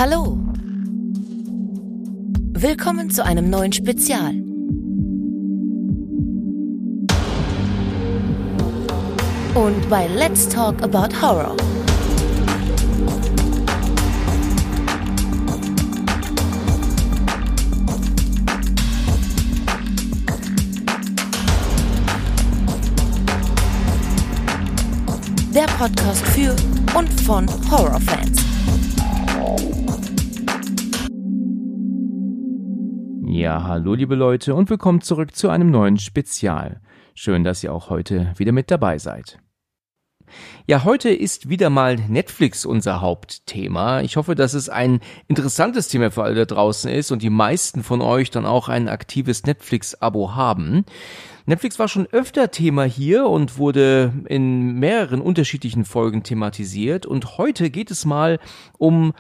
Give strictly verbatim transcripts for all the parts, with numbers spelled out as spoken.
Hallo. Willkommen zu einem neuen Spezial. Und bei Let's Talk About Horror. Der Podcast für und von Horrorfans. Ja, hallo liebe Leute und willkommen zurück zu einem neuen Spezial. Schön, dass ihr auch heute wieder mit dabei seid. Ja, heute ist wieder mal Netflix unser Hauptthema. Ich hoffe, dass es ein interessantes Thema für alle da draußen ist und die meisten von euch dann auch ein aktives Netflix-Abo haben. Netflix war schon öfter Thema hier und wurde in mehreren unterschiedlichen Folgen thematisiert. Und heute geht es mal um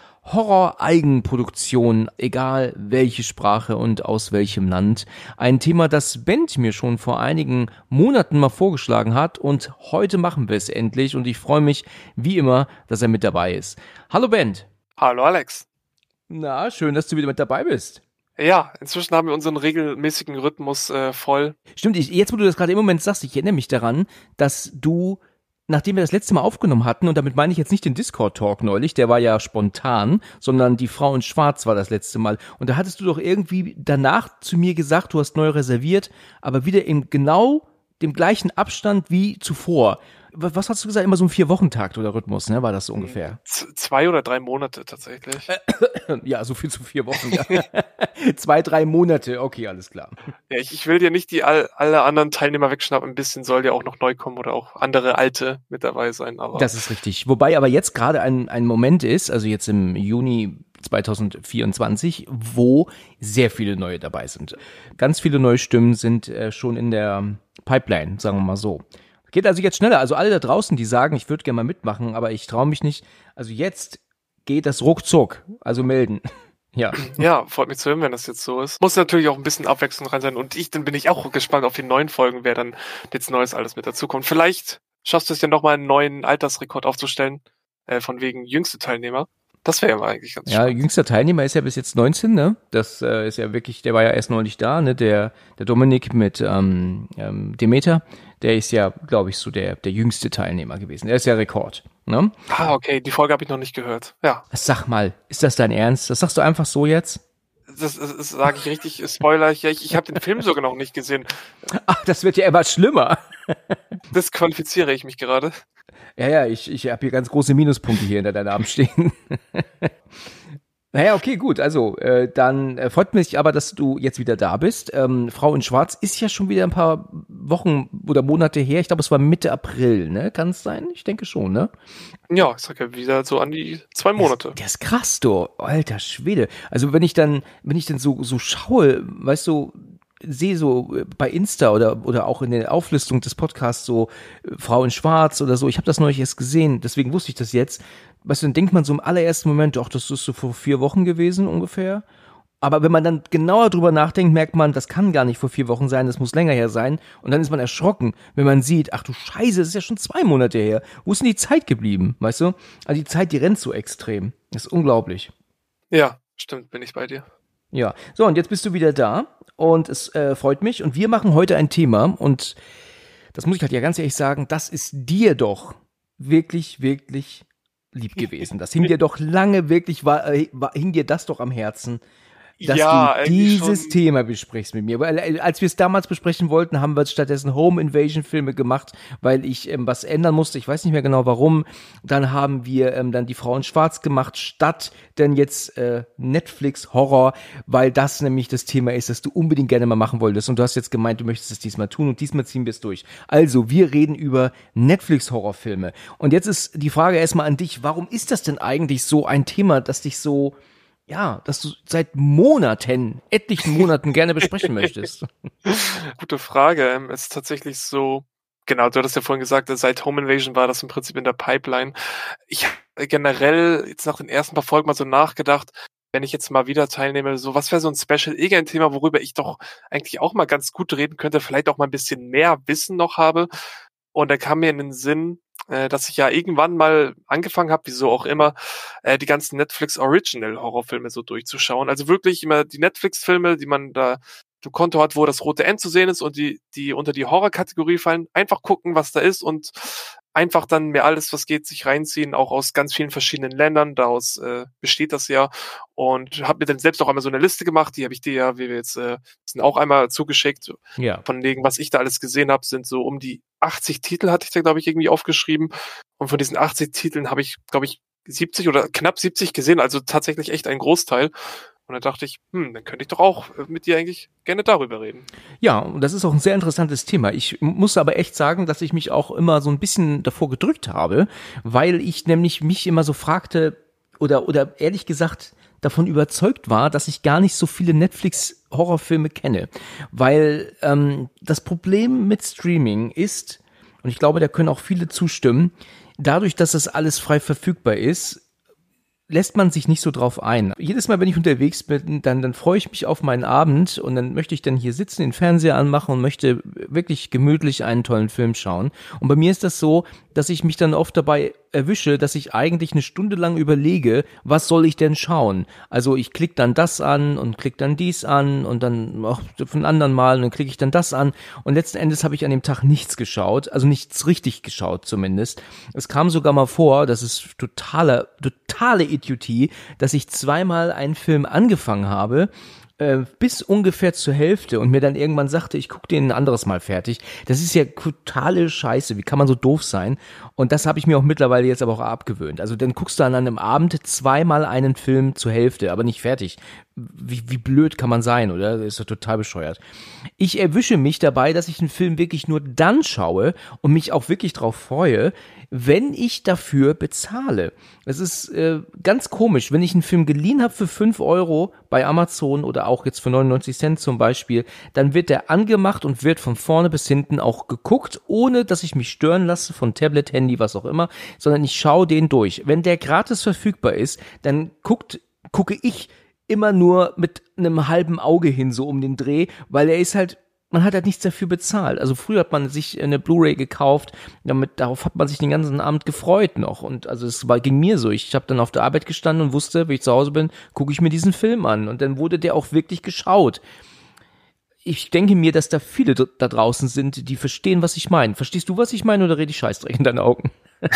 Horror-Eigenproduktion, egal welche Sprache und aus welchem Land. Ein Thema, das Bent mir schon vor einigen Monaten mal vorgeschlagen hat. Und heute machen wir es endlich. Und ich freue mich, wie immer, dass er mit dabei ist. Hallo Bent. Hallo Alex. Na, schön, dass du wieder mit dabei bist. Ja, inzwischen haben wir unseren regelmäßigen Rhythmus äh, voll. Stimmt, ich, jetzt wo du das gerade im Moment sagst, ich erinnere mich daran, dass du, nachdem wir das letzte Mal aufgenommen hatten, und damit meine ich jetzt nicht den Discord-Talk neulich, der war ja spontan, sondern die Frau in Schwarz war das letzte Mal. Und da hattest du doch irgendwie danach zu mir gesagt, du hast neu reserviert, aber wieder in genau dem gleichen Abstand wie zuvor. Was hast du gesagt? Immer so ein Vier-Wochen-Takt oder Rhythmus, ne? War das so ungefähr? Z- zwei oder drei Monate tatsächlich. Ja, so viel zu vier Wochen, ja. Zwei, drei Monate, okay, alles klar. Ja, ich, ich will dir nicht die all, alle anderen Teilnehmer wegschnappen. Ein bisschen soll ja auch noch neu kommen oder auch andere alte mit dabei sein. Aber das ist richtig. Wobei aber jetzt gerade ein, ein Moment ist, also jetzt im Juni zwanzig vierundzwanzig, wo sehr viele neue dabei sind. Ganz viele neue Stimmen sind äh, schon in der Pipeline, sagen wir mal so. Geht also jetzt schneller. Also alle da draußen, die sagen, ich würde gerne mal mitmachen, aber ich traue mich nicht. Also jetzt geht das ruckzuck. Also melden. Ja. Ja, freut mich zu hören, wenn das jetzt so ist. Muss natürlich auch ein bisschen Abwechslung rein sein. Und ich, dann bin ich auch gespannt auf die neuen Folgen, wer dann jetzt Neues alles mit dazukommt. Vielleicht schaffst du es ja nochmal einen neuen Altersrekord aufzustellen, äh, von wegen jüngste Teilnehmer. Das wäre ja mal eigentlich ganz Ja, spannend. jüngster Teilnehmer ist ja bis jetzt neunzehn, ne? Das äh, ist ja wirklich, der war ja erst neulich da, ne? Der der Dominik mit ähm, ähm, Demeter, der ist ja, glaube ich, so der der jüngste Teilnehmer gewesen. Der ist ja Rekord, ne? Ah, okay, die Folge habe ich noch nicht gehört. Ja. Sag mal, ist das dein Ernst? Das sagst du einfach so jetzt? Das, das, das sage ich richtig, Spoiler. Ja, ich, ich habe den Film sogar noch nicht gesehen. Ach, das wird ja immer schlimmer. Disqualifiziere ich mich gerade. Ja, ja, ich, ich habe hier ganz große Minuspunkte hier hinter deinem Namen stehen. Naja, okay, gut. Also, äh, dann äh, freut mich aber, dass du jetzt wieder da bist. Ähm, Frau in Schwarz ist ja schon wieder ein paar Wochen oder Monate her. Ich glaube, es war Mitte April, ne? Kann es sein? Ich denke schon, ne? Ja, ich sag ja wieder so an die zwei Monate. Der ist, der ist krass, du. Alter Schwede. Also, wenn ich dann, wenn ich dann so, so schaue, weißt du, sehe so bei Insta oder oder auch in der Auflistung des Podcasts so äh, Frau in Schwarz oder so, ich habe das neulich erst gesehen, deswegen wusste ich das jetzt. Weißt du, dann denkt man so im allerersten Moment, ach, das ist so vor vier Wochen gewesen ungefähr. Aber wenn man dann genauer drüber nachdenkt, merkt man, das kann gar nicht vor vier Wochen sein, das muss länger her sein. Und dann ist man erschrocken, wenn man sieht, ach du Scheiße, das ist ja schon zwei Monate her. Wo ist denn die Zeit geblieben, weißt du? Also die Zeit, die rennt so extrem. Das ist unglaublich. Ja, stimmt, bin ich bei dir. Ja, so und jetzt bist du wieder da und es äh, freut mich und wir machen heute ein Thema und das muss ich halt ja ganz ehrlich sagen, das ist dir doch wirklich, wirklich lieb gewesen. Das hing dir doch lange wirklich, war, äh, war, hing dir das doch am Herzen, dass ja, du dieses schon. Thema besprichst mit mir. Weil äh, als wir es damals besprechen wollten, haben wir stattdessen Home Invasion Filme gemacht, weil ich ähm, was ändern musste. Ich weiß nicht mehr genau warum. Dann haben wir ähm, dann die Frau in Schwarz gemacht, statt denn jetzt äh, Netflix Horror, weil das nämlich das Thema ist, das du unbedingt gerne mal machen wolltest. Und du hast jetzt gemeint, du möchtest es diesmal tun und diesmal ziehen wir es durch. Also, wir reden über Netflix Horrorfilme. Und jetzt ist die Frage erstmal an dich, warum ist das denn eigentlich so ein Thema, das dich so ja, dass du seit Monaten, etlichen Monaten gerne besprechen möchtest? Gute Frage. Ähm, Es ist tatsächlich so, genau, du hattest ja vorhin gesagt, seit Home Invasion war das im Prinzip in der Pipeline. Ich habe generell jetzt nach den ersten paar Folgen mal so nachgedacht, wenn ich jetzt mal wieder teilnehme, so was wäre so ein Special, irgendein Thema, worüber ich doch eigentlich auch mal ganz gut reden könnte, vielleicht auch mal ein bisschen mehr Wissen noch habe. Und da kam mir in den Sinn, äh, dass ich ja irgendwann mal angefangen habe, wieso auch immer, äh, die ganzen Netflix Original Horrorfilme so durchzuschauen. Also wirklich immer die Netflix-Filme, die man da im Konto hat, wo das rote End zu sehen ist und die, die unter die Horror-Kategorie fallen, einfach gucken, was da ist und einfach dann mir alles, was geht, sich reinziehen, auch aus ganz vielen verschiedenen Ländern. Daraus äh, besteht das ja. Und habe mir dann selbst auch einmal so eine Liste gemacht. Die habe ich dir ja, wie wir jetzt äh, sind auch einmal zugeschickt. Ja. Von wegen, was ich da alles gesehen habe, sind so um die achtzig Titel, hatte ich da, glaube ich, irgendwie aufgeschrieben. Und von diesen achtzig Titeln habe ich, glaube ich, siebzig oder knapp siebzig gesehen. Also tatsächlich echt ein Großteil. Und dann dachte ich, hm, dann könnte ich doch auch mit dir eigentlich gerne darüber reden. Ja, und das ist auch ein sehr interessantes Thema. Ich muss aber echt sagen, dass ich mich auch immer so ein bisschen davor gedrückt habe, weil ich nämlich mich immer so fragte oder, oder ehrlich gesagt davon überzeugt war, dass ich gar nicht so viele Netflix-Horrorfilme kenne. Weil ähm, das Problem mit Streaming ist, und ich glaube, da können auch viele zustimmen, dadurch, dass das alles frei verfügbar ist, lässt man sich nicht so drauf ein. Jedes Mal, wenn ich unterwegs bin, dann, dann freue ich mich auf meinen Abend und dann möchte ich dann hier sitzen, den Fernseher anmachen und möchte wirklich gemütlich einen tollen Film schauen. Und bei mir ist das so, dass ich mich dann oft dabei erwische, dass ich eigentlich eine Stunde lang überlege, was soll ich denn schauen? Also ich klicke dann das an und klicke dann dies an und dann auch von anderen Mal und dann klicke ich dann das an und letzten Endes habe ich an dem Tag nichts geschaut, also nichts richtig geschaut zumindest. Es kam sogar mal vor, das ist totale, totale Idiotie, dass ich zweimal einen Film angefangen habe, bis ungefähr zur Hälfte und mir dann irgendwann sagte, ich gucke den ein anderes Mal fertig. Das ist ja totale Scheiße. Wie kann man so doof sein? Und das habe ich mir auch mittlerweile jetzt aber auch abgewöhnt. Also dann guckst du an einem Abend zweimal einen Film zur Hälfte, aber nicht fertig. Wie, wie blöd kann man sein, oder? Das ist doch total bescheuert. Ich erwische mich dabei, dass ich einen Film wirklich nur dann schaue und mich auch wirklich drauf freue, wenn ich dafür bezahle. Es ist äh, ganz komisch, wenn ich einen Film geliehen habe für fünf Euro bei Amazon oder auch jetzt für neunundneunzig Cent zum Beispiel, dann wird der angemacht und wird von vorne bis hinten auch geguckt, ohne dass ich mich stören lasse von Tablet, Handy, was auch immer, sondern ich schaue den durch. Wenn der gratis verfügbar ist, dann guckt, gucke ich immer nur mit einem halben Auge hin, so um den Dreh, weil er ist halt, man hat halt nichts dafür bezahlt. Also früher hat man sich eine Blu-ray gekauft, damit darauf hat man sich den ganzen Abend gefreut noch. Und also es war, ging mir so. Ich habe dann auf der Arbeit gestanden und wusste, wenn ich zu Hause bin, gucke ich mir diesen Film an. Und dann wurde der auch wirklich geschaut. Ich denke mir, dass da viele da draußen sind, die verstehen, was ich meine. Verstehst du, was ich meine, oder rede ich Scheißdreck in deinen Augen?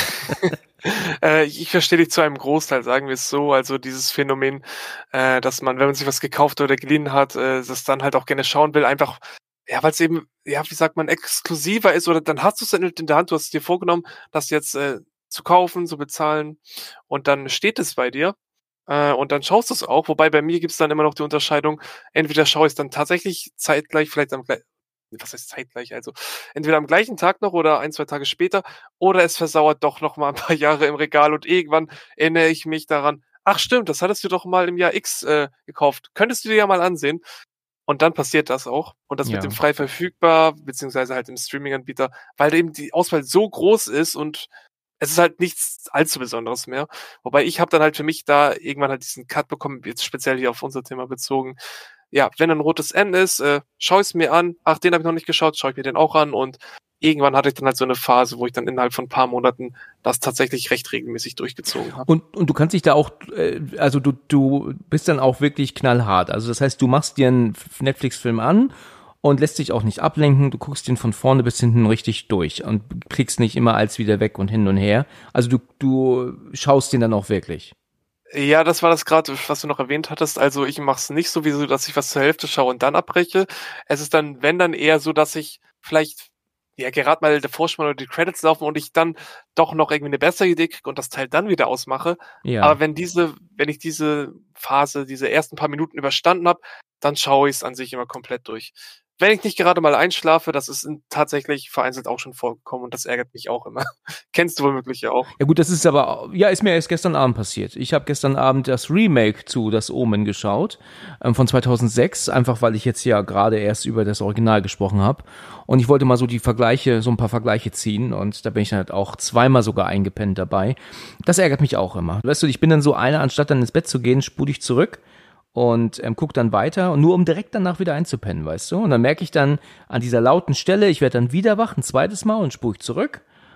äh, ich verstehe dich zu einem Großteil, sagen wir es so. Also dieses Phänomen, äh, dass man, wenn man sich was gekauft oder geliehen hat, äh, das dann halt auch gerne schauen will, einfach, ja, weil es eben, ja, wie sagt man, exklusiver ist, oder dann hast du es in der Hand, du hast es dir vorgenommen, das jetzt äh, zu kaufen, zu bezahlen, und dann steht es bei dir. Äh, und dann schaust du es auch, wobei bei mir gibt es dann immer noch die Unterscheidung, entweder schaue ich es dann tatsächlich zeitgleich, vielleicht am gleichen, was heißt zeitgleich, also entweder am gleichen Tag noch oder ein, zwei Tage später, oder es versauert doch noch mal ein paar Jahre im Regal und irgendwann erinnere ich mich daran, ach stimmt, das hattest du doch mal im Jahr X äh, gekauft, könntest du dir ja mal ansehen. Und dann passiert das auch. Und das Ja. mit dem frei verfügbar, beziehungsweise halt im Streaming-Anbieter, weil eben die Auswahl so groß ist und es ist halt nichts allzu Besonderes mehr. Wobei ich habe dann halt für mich da irgendwann halt diesen Cut bekommen, jetzt speziell hier auf unser Thema bezogen. Ja, wenn ein rotes N ist, äh, schau ich es mir an. Ach, den habe ich noch nicht geschaut, schaue ich mir den auch an. Und irgendwann hatte ich dann halt so eine Phase, wo ich dann innerhalb von ein paar Monaten das tatsächlich recht regelmäßig durchgezogen habe. Und, und du kannst dich da auch, äh, also du, du bist dann auch wirklich knallhart. Also das heißt, du machst dir einen Netflix-Film an und lässt dich auch nicht ablenken. Du guckst den von vorne bis hinten richtig durch und klickst nicht immer als wieder weg und hin und her. Also du, du schaust den dann auch wirklich. Ja, das war das gerade, was du noch erwähnt hattest. Also ich mache es nicht sowieso, dass ich was zur Hälfte schaue und dann abbreche. Es ist dann, wenn dann eher so, dass ich vielleicht ja gerade mal der Vorspann oder die Credits laufen und ich dann doch noch irgendwie eine bessere Idee kriege und das Teil dann wieder ausmache. Ja. Aber wenn diese, wenn ich diese Phase, diese ersten paar Minuten überstanden habe, dann schaue ich es an sich immer komplett durch. Wenn ich nicht gerade mal einschlafe, das ist tatsächlich vereinzelt auch schon vorgekommen und das ärgert mich auch immer. Kennst du womöglich ja auch. Ja gut, das ist aber, ja, ist mir erst gestern Abend passiert. Ich habe gestern Abend das Remake zu Das Omen geschaut, ähm, von zweitausendsechs, einfach weil ich jetzt ja gerade erst über das Original gesprochen habe. Und ich wollte mal so die Vergleiche, so ein paar Vergleiche ziehen und da bin ich dann halt auch zweimal sogar eingepennt dabei. Das ärgert mich auch immer. Weißt du, ich bin dann so einer, anstatt dann ins Bett zu gehen, spule ich zurück und ähm, guck dann weiter, und nur um direkt danach wieder einzupennen, weißt du? Und dann merke ich dann an dieser lauten Stelle, ich werde dann wieder wach, ein zweites Mal, und spule ich zurück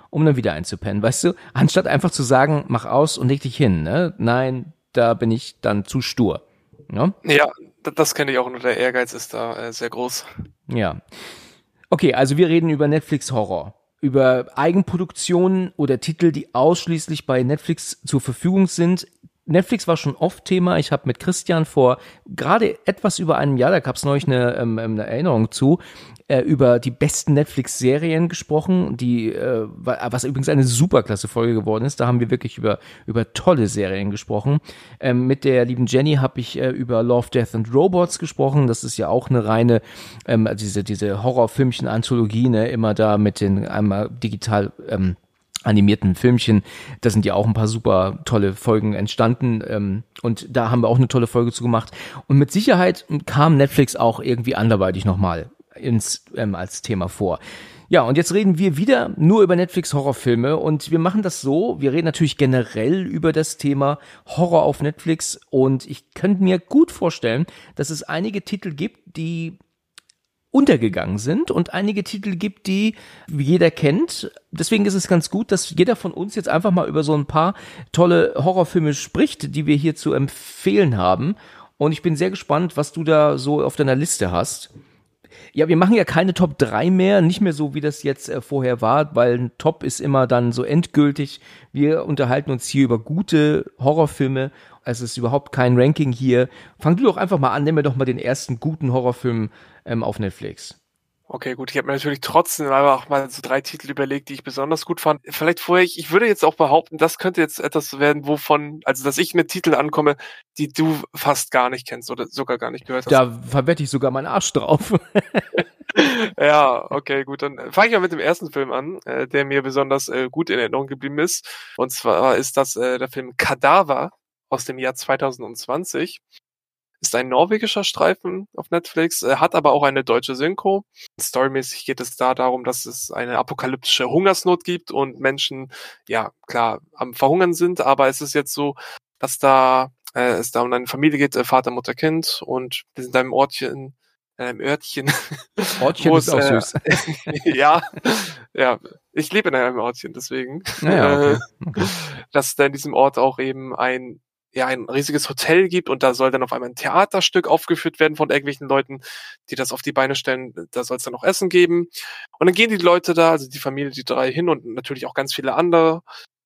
um dann wieder einzupennen, weißt du? Anstatt einfach zu sagen, mach aus und leg dich hin, ne? Nein, da bin ich dann zu stur. Ja, ja das kenne ich auch, nur der Ehrgeiz ist da äh, sehr groß. Ja. Okay, also wir reden über Netflix Horror. Über Eigenproduktionen oder Titel, die ausschließlich bei Netflix zur Verfügung sind. Netflix war schon oft Thema. Ich habe mit Christian vor gerade etwas über einem Jahr, da gab es neulich eine, ähm, eine Erinnerung zu, äh, über die besten Netflix-Serien gesprochen, die äh, was übrigens eine superklasse Folge geworden ist. Da haben wir wirklich über über tolle Serien gesprochen. Ähm, mit der lieben Jenny habe ich äh, über Love, Death and Robots gesprochen. Das ist ja auch eine reine ähm, diese diese Horrorfilmchen-Anthologie, ne, immer da mit den einmal digital ähm, animierten Filmchen, da sind ja auch ein paar super tolle Folgen entstanden ähm, und da haben wir auch eine tolle Folge zu gemacht und mit Sicherheit kam Netflix auch irgendwie anderweitig nochmal ins ähm, als Thema vor. Ja, und jetzt reden wir wieder nur über Netflix-Horrorfilme und wir machen das so, wir reden natürlich generell über das Thema Horror auf Netflix und ich könnte mir gut vorstellen, dass es einige Titel gibt, die untergegangen sind und einige Titel gibt, die jeder kennt. Deswegen ist es ganz gut, dass jeder von uns jetzt einfach mal über so ein paar tolle Horrorfilme spricht, die wir hier zu empfehlen haben. Und ich bin sehr gespannt, was du da so auf deiner Liste hast. Ja, wir machen ja keine Top drei mehr, nicht mehr so, wie das jetzt äh, vorher war, weil ein Top ist immer dann so endgültig. Wir unterhalten uns hier über gute Horrorfilme. Es ist überhaupt kein Ranking hier. Fang du doch einfach mal an, nimm mir doch mal den ersten guten Horrorfilm ähm, auf Netflix. Okay, gut. Ich habe mir natürlich trotzdem einfach mal so drei Titel überlegt, die ich besonders gut fand. Vielleicht vorher, ich, ich würde jetzt auch behaupten, das könnte jetzt etwas werden, wovon, also dass ich mit Titeln ankomme, die du fast gar nicht kennst oder sogar gar nicht gehört hast. Da verwette ich sogar meinen Arsch drauf. Ja, okay, gut. Dann fange ich mal mit dem ersten Film an, äh, der mir besonders äh, gut in Erinnerung geblieben ist. Und zwar ist das äh, der Film Kadaver aus dem Jahr zwanzig zwanzig. Ist ein norwegischer Streifen auf Netflix, äh, hat aber auch eine deutsche Synchro. Storymäßig geht es da darum, dass es eine apokalyptische Hungersnot gibt und Menschen, ja, klar, am Verhungern sind, aber es ist jetzt so, dass da äh, es da um eine Familie geht, äh, Vater, Mutter, Kind und wir sind da im Ortchen, äh, im Örtchen. Ortchen ist auch äh, süß. ja, ja, ich lebe in einem Ortchen, deswegen. Ja, okay. Okay. Dass da in diesem Ort auch eben ein ja ein riesiges Hotel gibt und da soll dann auf einmal ein Theaterstück aufgeführt werden von irgendwelchen Leuten, die das auf die Beine stellen. Da soll es dann noch Essen geben. Und dann gehen die Leute da, also die Familie, die drei hin und natürlich auch ganz viele andere.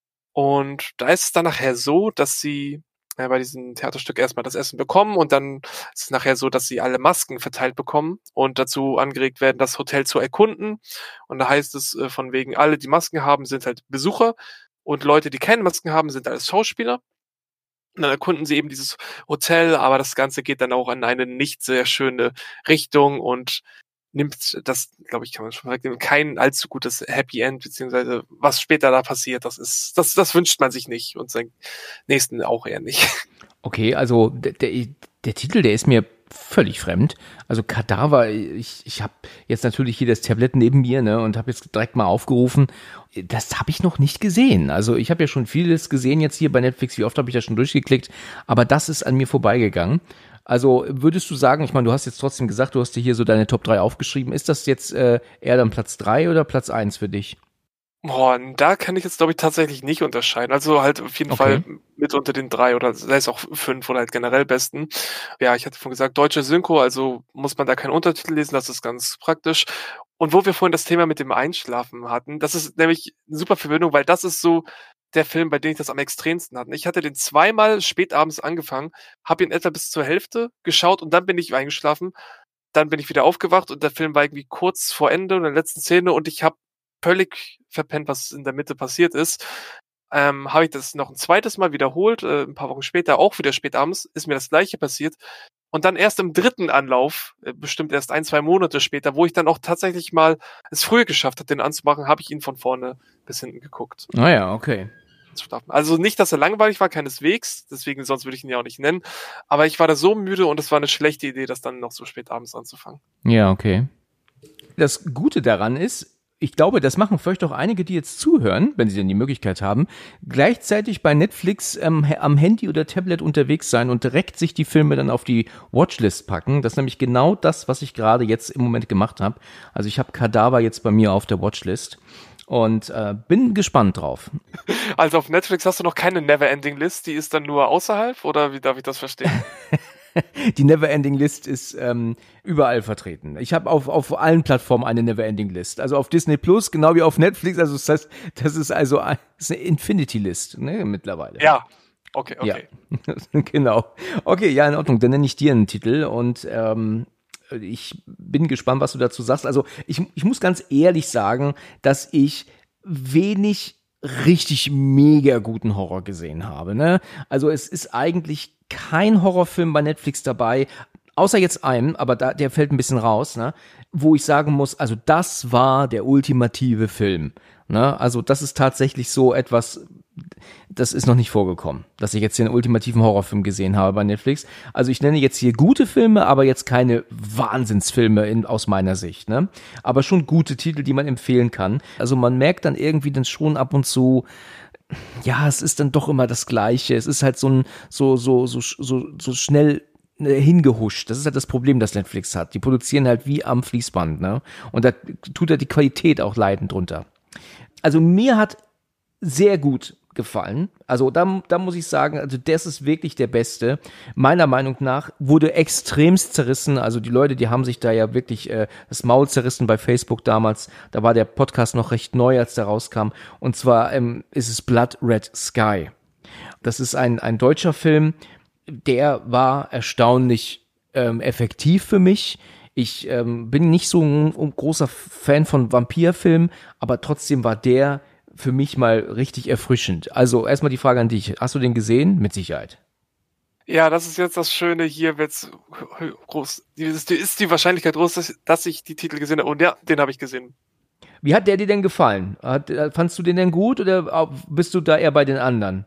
Und da ist es dann nachher so, dass sie äh, bei diesem Theaterstück erstmal das Essen bekommen und dann ist es nachher so, dass sie alle Masken verteilt bekommen und dazu angeregt werden, das Hotel zu erkunden. Und da heißt es äh, von wegen, alle, die Masken haben, sind halt Besucher und Leute, die keine Masken haben, sind alles Schauspieler. Und dann erkunden sie eben dieses Hotel, aber das Ganze geht dann auch in eine nicht sehr schöne Richtung und nimmt das, glaube ich, kann man schon sagen, kein allzu gutes Happy End, beziehungsweise was später da passiert, das ist, das, das wünscht man sich nicht und seinen Nächsten auch eher nicht. Okay, also der, der, der Titel, der ist mir völlig fremd. Also Kadaver, ich, ich habe jetzt natürlich hier das Tablet neben mir, ne, und habe jetzt direkt mal aufgerufen. Das habe ich noch nicht gesehen. Also ich habe ja schon vieles gesehen jetzt hier bei Netflix. Wie oft habe ich da schon durchgeklickt? Aber das ist an mir vorbeigegangen. Also würdest du sagen, ich meine, du hast jetzt trotzdem gesagt, du hast dir hier so deine Top drei aufgeschrieben. Ist das jetzt äh, eher dann Platz drei oder Platz eins für dich? Boah, da kann ich jetzt, glaube ich, tatsächlich nicht unterscheiden. Also halt auf jeden Okay. Fall mit unter den drei oder sei es auch fünf oder halt generell besten. Ja, ich hatte vorhin gesagt, deutsche Synchro, also muss man da keinen Untertitel lesen, das ist ganz praktisch. Und wo wir vorhin das Thema mit dem Einschlafen hatten, das ist nämlich eine super Verbindung, weil das ist so der Film, bei dem ich das am extremsten hatte. Ich hatte den zweimal spätabends angefangen, habe ihn etwa bis zur Hälfte geschaut und dann bin ich eingeschlafen. Dann bin ich wieder aufgewacht und der Film war irgendwie kurz vor Ende in der letzten Szene und ich habe völlig verpennt, was in der Mitte passiert ist. Ähm, habe ich das noch ein zweites Mal wiederholt, äh, ein paar Wochen später, auch wieder spät abends, ist mir das gleiche passiert. Und dann erst im dritten Anlauf, äh, bestimmt erst ein, zwei Monate später, wo ich dann auch tatsächlich mal es früher geschafft habe, den anzumachen, habe ich ihn von vorne bis hinten geguckt. Naja, ah, okay. Also nicht, dass er langweilig war, keineswegs, deswegen sonst würde ich ihn ja auch nicht nennen. Aber ich war da so müde und es war eine schlechte Idee, das dann noch so spät abends anzufangen. Ja, okay. Das Gute daran ist, ich glaube, das machen vielleicht auch einige, die jetzt zuhören, wenn sie denn die Möglichkeit haben, gleichzeitig bei Netflix ähm, am Handy oder Tablet unterwegs sein und direkt sich die Filme dann auf die Watchlist packen. Das ist nämlich genau das, was ich gerade jetzt im Moment gemacht habe. Also ich habe Kadaver jetzt bei mir auf der Watchlist. Und äh, bin gespannt drauf. Also auf Netflix hast du noch keine Neverending List, die ist dann nur außerhalb, oder wie darf ich das verstehen? Die Neverending List ist ähm, überall vertreten. Ich habe auf, auf allen Plattformen eine Neverending List. Also auf Disney Plus, genau wie auf Netflix. Also das heißt, das ist also ein, das ist eine Infinity List, ne, mittlerweile. Ja, okay, okay. Ja. Genau. Okay, ja, in Ordnung. Dann nenne ich dir einen Titel und ähm, ich bin gespannt, was du dazu sagst. Also ich, ich muss ganz ehrlich sagen, dass ich wenig richtig mega guten Horror gesehen habe. Ne? Also es ist eigentlich kein Horrorfilm bei Netflix dabei, außer jetzt einem, aber da, der fällt ein bisschen raus, ne? Wo ich sagen muss, also das war der ultimative Film. Ne? Also das ist tatsächlich so etwas, das ist noch nicht vorgekommen, dass ich jetzt den ultimativen Horrorfilm gesehen habe bei Netflix. Also ich nenne jetzt hier gute Filme, aber jetzt keine Wahnsinnsfilme in, aus meiner Sicht, ne? Aber schon gute Titel, die man empfehlen kann. Also man merkt dann irgendwie dann schon ab und zu, ja, es ist dann doch immer das Gleiche. Es ist halt so ein, so, so, so, so, so schnell hingehuscht. Das ist halt das Problem, das Netflix hat. Die produzieren halt wie am Fließband, ne? Und da tut ja die Qualität auch leiden drunter. Also mir hat sehr gut gefallen. Also da, da muss ich sagen, also das ist wirklich der Beste. Meiner Meinung nach wurde extremst zerrissen. Also die Leute, die haben sich da ja wirklich äh, das Maul zerrissen bei Facebook damals. Da war der Podcast noch recht neu, als der rauskam. Und zwar ähm, ist es Blood Red Sky. Das ist ein, ein deutscher Film. Der war erstaunlich ähm, effektiv für mich. Ich ähm, bin nicht so ein, ein großer Fan von Vampirfilmen, aber trotzdem war der für mich mal richtig erfrischend. Also erstmal die Frage an dich. Hast du den gesehen? Mit Sicherheit. Ja, das ist jetzt das Schöne. Hier wird's groß. Ist die, ist die Wahrscheinlichkeit groß, dass, dass ich die Titel gesehen habe. Und ja, den habe ich gesehen. Wie hat der dir denn gefallen? Hat, fandst du den denn gut oder bist du da eher bei den anderen?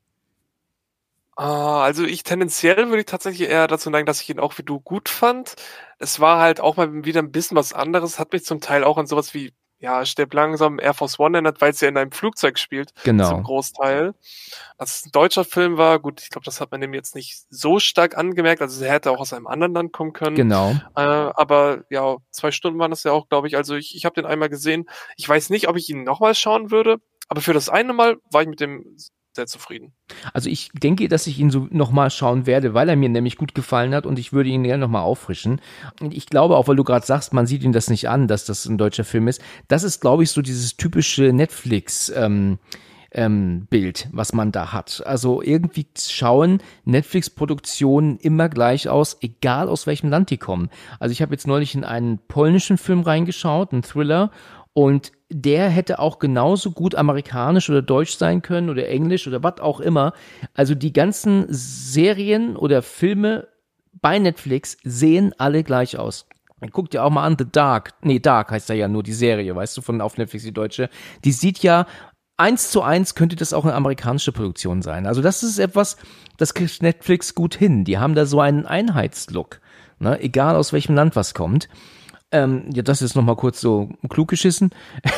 Ah, also ich tendenziell würde ich tatsächlich eher dazu neigen, dass ich ihn auch wie du gut fand. Es war halt auch mal wieder ein bisschen was anderes. Hat mich zum Teil auch an sowas wie ja, Stirb langsam, Air Force One erinnert, weil es ja in einem Flugzeug spielt, genau. Zum Großteil. Als es ein deutscher Film war, gut, ich glaube, das hat man dem jetzt nicht so stark angemerkt, also er hätte auch aus einem anderen Land kommen können. Genau. Äh, aber ja, zwei Stunden waren das ja auch, glaube ich, also ich, ich habe den einmal gesehen. Ich weiß nicht, ob ich ihn nochmal schauen würde, aber für das eine Mal war ich mit dem sehr zufrieden. Also ich denke, dass ich ihn so nochmal schauen werde, weil er mir nämlich gut gefallen hat und ich würde ihn gerne nochmal auffrischen. Und ich glaube auch, weil du gerade sagst, man sieht ihm das nicht an, dass das ein deutscher Film ist. Das ist, glaube ich, so dieses typische Netflix- ähm, ähm, Bild, was man da hat. Also irgendwie schauen Netflix-Produktionen immer gleich aus, egal aus welchem Land die kommen. Also ich habe jetzt neulich in einen polnischen Film reingeschaut, einen Thriller, und der hätte auch genauso gut amerikanisch oder deutsch sein können oder englisch oder was auch immer. Also die ganzen Serien oder Filme bei Netflix sehen alle gleich aus. Guck dir auch mal an, The Dark. Nee, Dark heißt da ja nur die Serie, weißt du, von auf Netflix, die deutsche. Die sieht ja eins zu eins, könnte das auch eine amerikanische Produktion sein. Also das ist etwas, das kriegt Netflix gut hin. Die haben da so einen Einheitslook, ne? Egal aus welchem Land was kommt. Ähm, ja, das ist nochmal kurz so klug geschissen.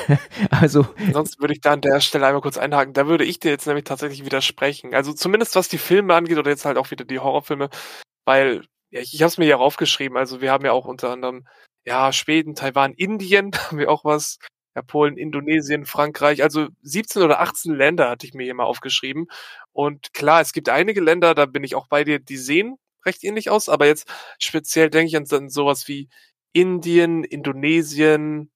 Also. Sonst würde ich da an der Stelle einmal kurz einhaken. Da würde ich dir jetzt nämlich tatsächlich widersprechen. Also zumindest was die Filme angeht oder jetzt halt auch wieder die Horrorfilme, weil, ja, ich, ich habe es mir ja aufgeschrieben. Also wir haben ja auch unter anderem, ja, Schweden, Taiwan, Indien, haben wir auch was. Ja, Polen, Indonesien, Frankreich. Also siebzehn oder achtzehn Länder hatte ich mir hier mal aufgeschrieben. Und klar, es gibt einige Länder, da bin ich auch bei dir, die sehen recht ähnlich aus. Aber jetzt speziell denke ich an, an sowas wie Indien, Indonesien,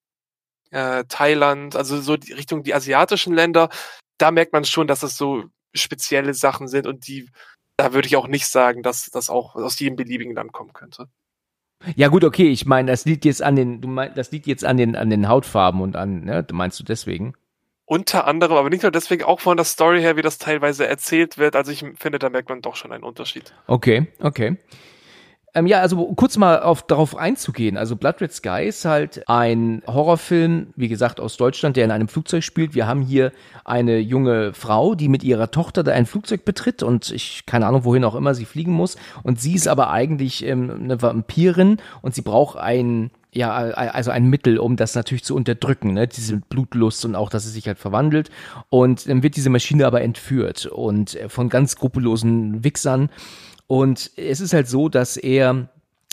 äh, Thailand, also so die Richtung die asiatischen Länder, da merkt man schon, dass das so spezielle Sachen sind und die, da würde ich auch nicht sagen, dass das auch aus jedem beliebigen Land kommen könnte. Ja gut, okay, ich meine, das liegt jetzt an den, du meinst, das liegt jetzt an den, an den Hautfarben und an, ne, meinst du deswegen? Unter anderem, aber nicht nur deswegen, auch von der Story her, wie das teilweise erzählt wird, also ich finde, da merkt man doch schon einen Unterschied. Okay, okay. Ähm, ja, also kurz mal auf, darauf einzugehen. Also Blood Red Sky ist halt ein Horrorfilm, wie gesagt, aus Deutschland, der in einem Flugzeug spielt. Wir haben hier eine junge Frau, die mit ihrer Tochter da ein Flugzeug betritt und ich, keine Ahnung, wohin auch immer sie fliegen muss. Und sie ist aber eigentlich ähm, eine Vampirin und sie braucht ein, ja, also ein Mittel, um das natürlich zu unterdrücken, ne, diese Blutlust und auch, dass sie sich halt verwandelt. Und dann wird diese Maschine aber entführt und von ganz skrupellosen Wichsern. Und es ist halt so, dass er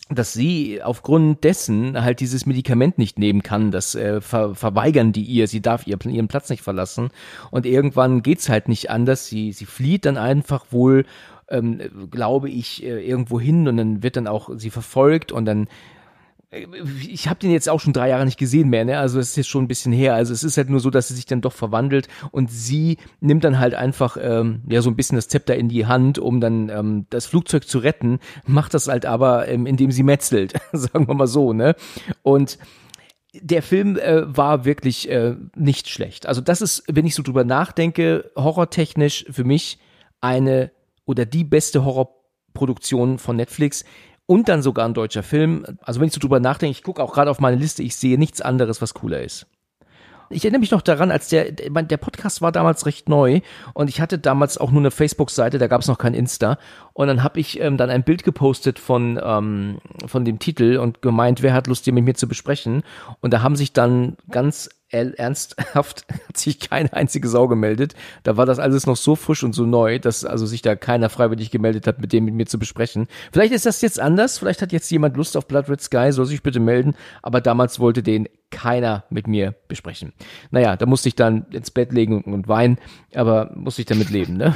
dass sie aufgrund dessen halt dieses Medikament nicht nehmen kann. Das äh, ver verweigern die ihr. Sie darf ihr, ihren Platz nicht verlassen. Und irgendwann geht's halt nicht anders. Sie, sie flieht dann einfach wohl, ähm, glaube ich, äh, irgendwo hin und dann wird dann auch sie verfolgt und dann ich habe den jetzt auch schon drei Jahre nicht gesehen mehr, ne? Also es ist jetzt schon ein bisschen her. Also es ist halt nur so, dass sie sich dann doch verwandelt und sie nimmt dann halt einfach ähm, ja so ein bisschen das Zepter in die Hand, um dann ähm, das Flugzeug zu retten, macht das halt aber, ähm, indem sie metzelt, sagen wir mal so, ne? Und der Film äh, war wirklich äh, nicht schlecht. Also das ist, wenn ich so drüber nachdenke, horrortechnisch für mich eine oder die beste Horrorproduktion von Netflix. Und dann sogar ein deutscher Film. Also wenn ich so drüber nachdenke, ich gucke auch gerade auf meine Liste, ich sehe nichts anderes, was cooler ist. Ich erinnere mich noch daran, als der, der Podcast war damals recht neu und ich hatte damals auch nur eine Facebook-Seite, da gab es noch kein Insta und dann habe ich ähm, dann ein Bild gepostet von, ähm, von dem Titel und gemeint, wer hat Lust, hier mit mir zu besprechen und da haben sich dann ganz ernsthaft hat sich keine einzige Sau gemeldet. Da war das alles noch so frisch und so neu, dass also sich da keiner freiwillig gemeldet hat, mit dem mit mir zu besprechen. Vielleicht ist das jetzt anders, vielleicht hat jetzt jemand Lust auf Blood Red Sky, soll sich bitte melden, aber damals wollte den keiner mit mir besprechen. Naja, da musste ich dann ins Bett legen und weinen, aber musste ich damit leben, ne?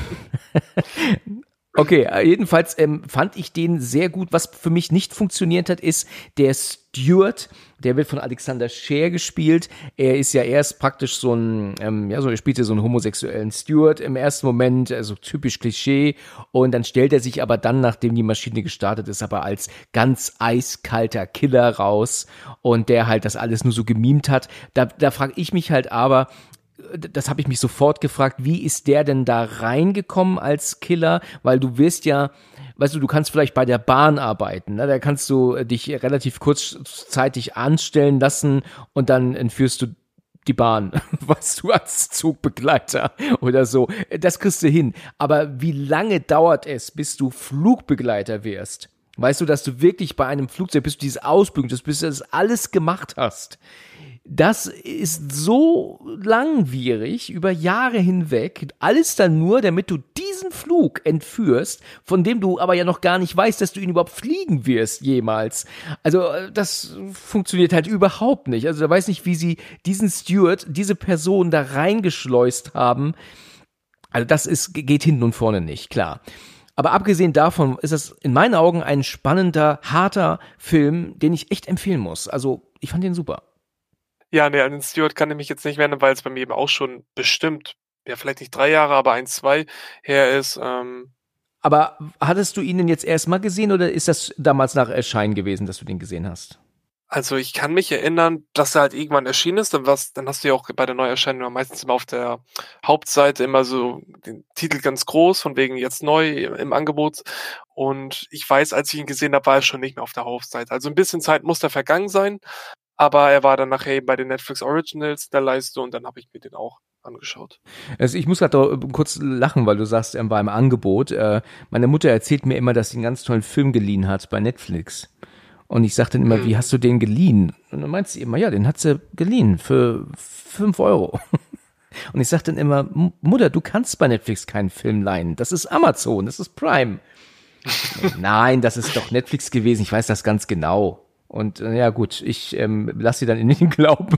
Okay, jedenfalls ähm, fand ich den sehr gut. Was für mich nicht funktioniert hat, ist der Stuart. Der wird von Alexander Scheer gespielt. Er ist ja erst praktisch so ein, ähm, ja, so er spielte so einen homosexuellen Stuart im ersten Moment, also typisch Klischee. Und dann stellt er sich aber dann, nachdem die Maschine gestartet ist, aber als ganz eiskalter Killer raus und der halt das alles nur so gemimt hat. Da, da frage ich mich halt aber, das habe ich mich sofort gefragt, wie ist der denn da reingekommen als Killer? Weil du wirst ja, weißt du, du kannst vielleicht bei der Bahn arbeiten, ne? Da kannst du dich relativ kurzzeitig anstellen lassen und dann entführst du die Bahn, weißt du, als Zugbegleiter oder so. Das kriegst du hin. Aber wie lange dauert es, bis du Flugbegleiter wirst? Weißt du, dass du wirklich bei einem Flugzeug, bis du dieses Ausbügeln, bis du das alles gemacht hast? Das ist so langwierig über Jahre hinweg. Alles dann nur, damit du diesen Flug entführst, von dem du aber ja noch gar nicht weißt, dass du ihn überhaupt fliegen wirst jemals. Also das funktioniert halt überhaupt nicht. Also da weiß nicht, wie sie diesen Steward, diese Person da reingeschleust haben. Also das ist, geht hinten und vorne nicht, klar. Aber abgesehen davon ist das in meinen Augen ein spannender, harter Film, den ich echt empfehlen muss. Also ich fand den super. Ja, nee, an den Stewart kann ich mich jetzt nicht wenden, weil es bei mir eben auch schon bestimmt, ja, vielleicht nicht drei Jahre, aber ein, zwei her ist. Ähm aber hattest du ihn denn jetzt erstmal gesehen oder ist das damals nach Erscheinen gewesen, dass du den gesehen hast? Also ich kann mich erinnern, dass er halt irgendwann erschienen ist. Dann, was, dann hast du ja auch bei der Neuerscheinung meistens immer auf der Hauptseite immer so den Titel ganz groß, von wegen jetzt neu im Angebot. Und ich weiß, als ich ihn gesehen habe, war er schon nicht mehr auf der Hauptseite. Also ein bisschen Zeit muss da vergangen sein. Aber er war dann nachher eben bei den Netflix Originals der Leiste und dann habe ich mir den auch angeschaut. Also ich muss gerade kurz lachen, weil du sagst, er war im Angebot. Äh, meine Mutter erzählt mir immer, dass sie einen ganz tollen Film geliehen hat bei Netflix. Und ich sag dann immer, hm. wie hast du den geliehen? Und dann meint sie immer, ja, den hat sie geliehen für fünf Euro. Und ich sag dann immer, Mutter, du kannst bei Netflix keinen Film leihen. Das ist Amazon, das ist Prime. Nein, das ist doch Netflix gewesen, ich weiß das ganz genau. Und äh, ja gut, ich ähm, lasse sie dann in den Glauben.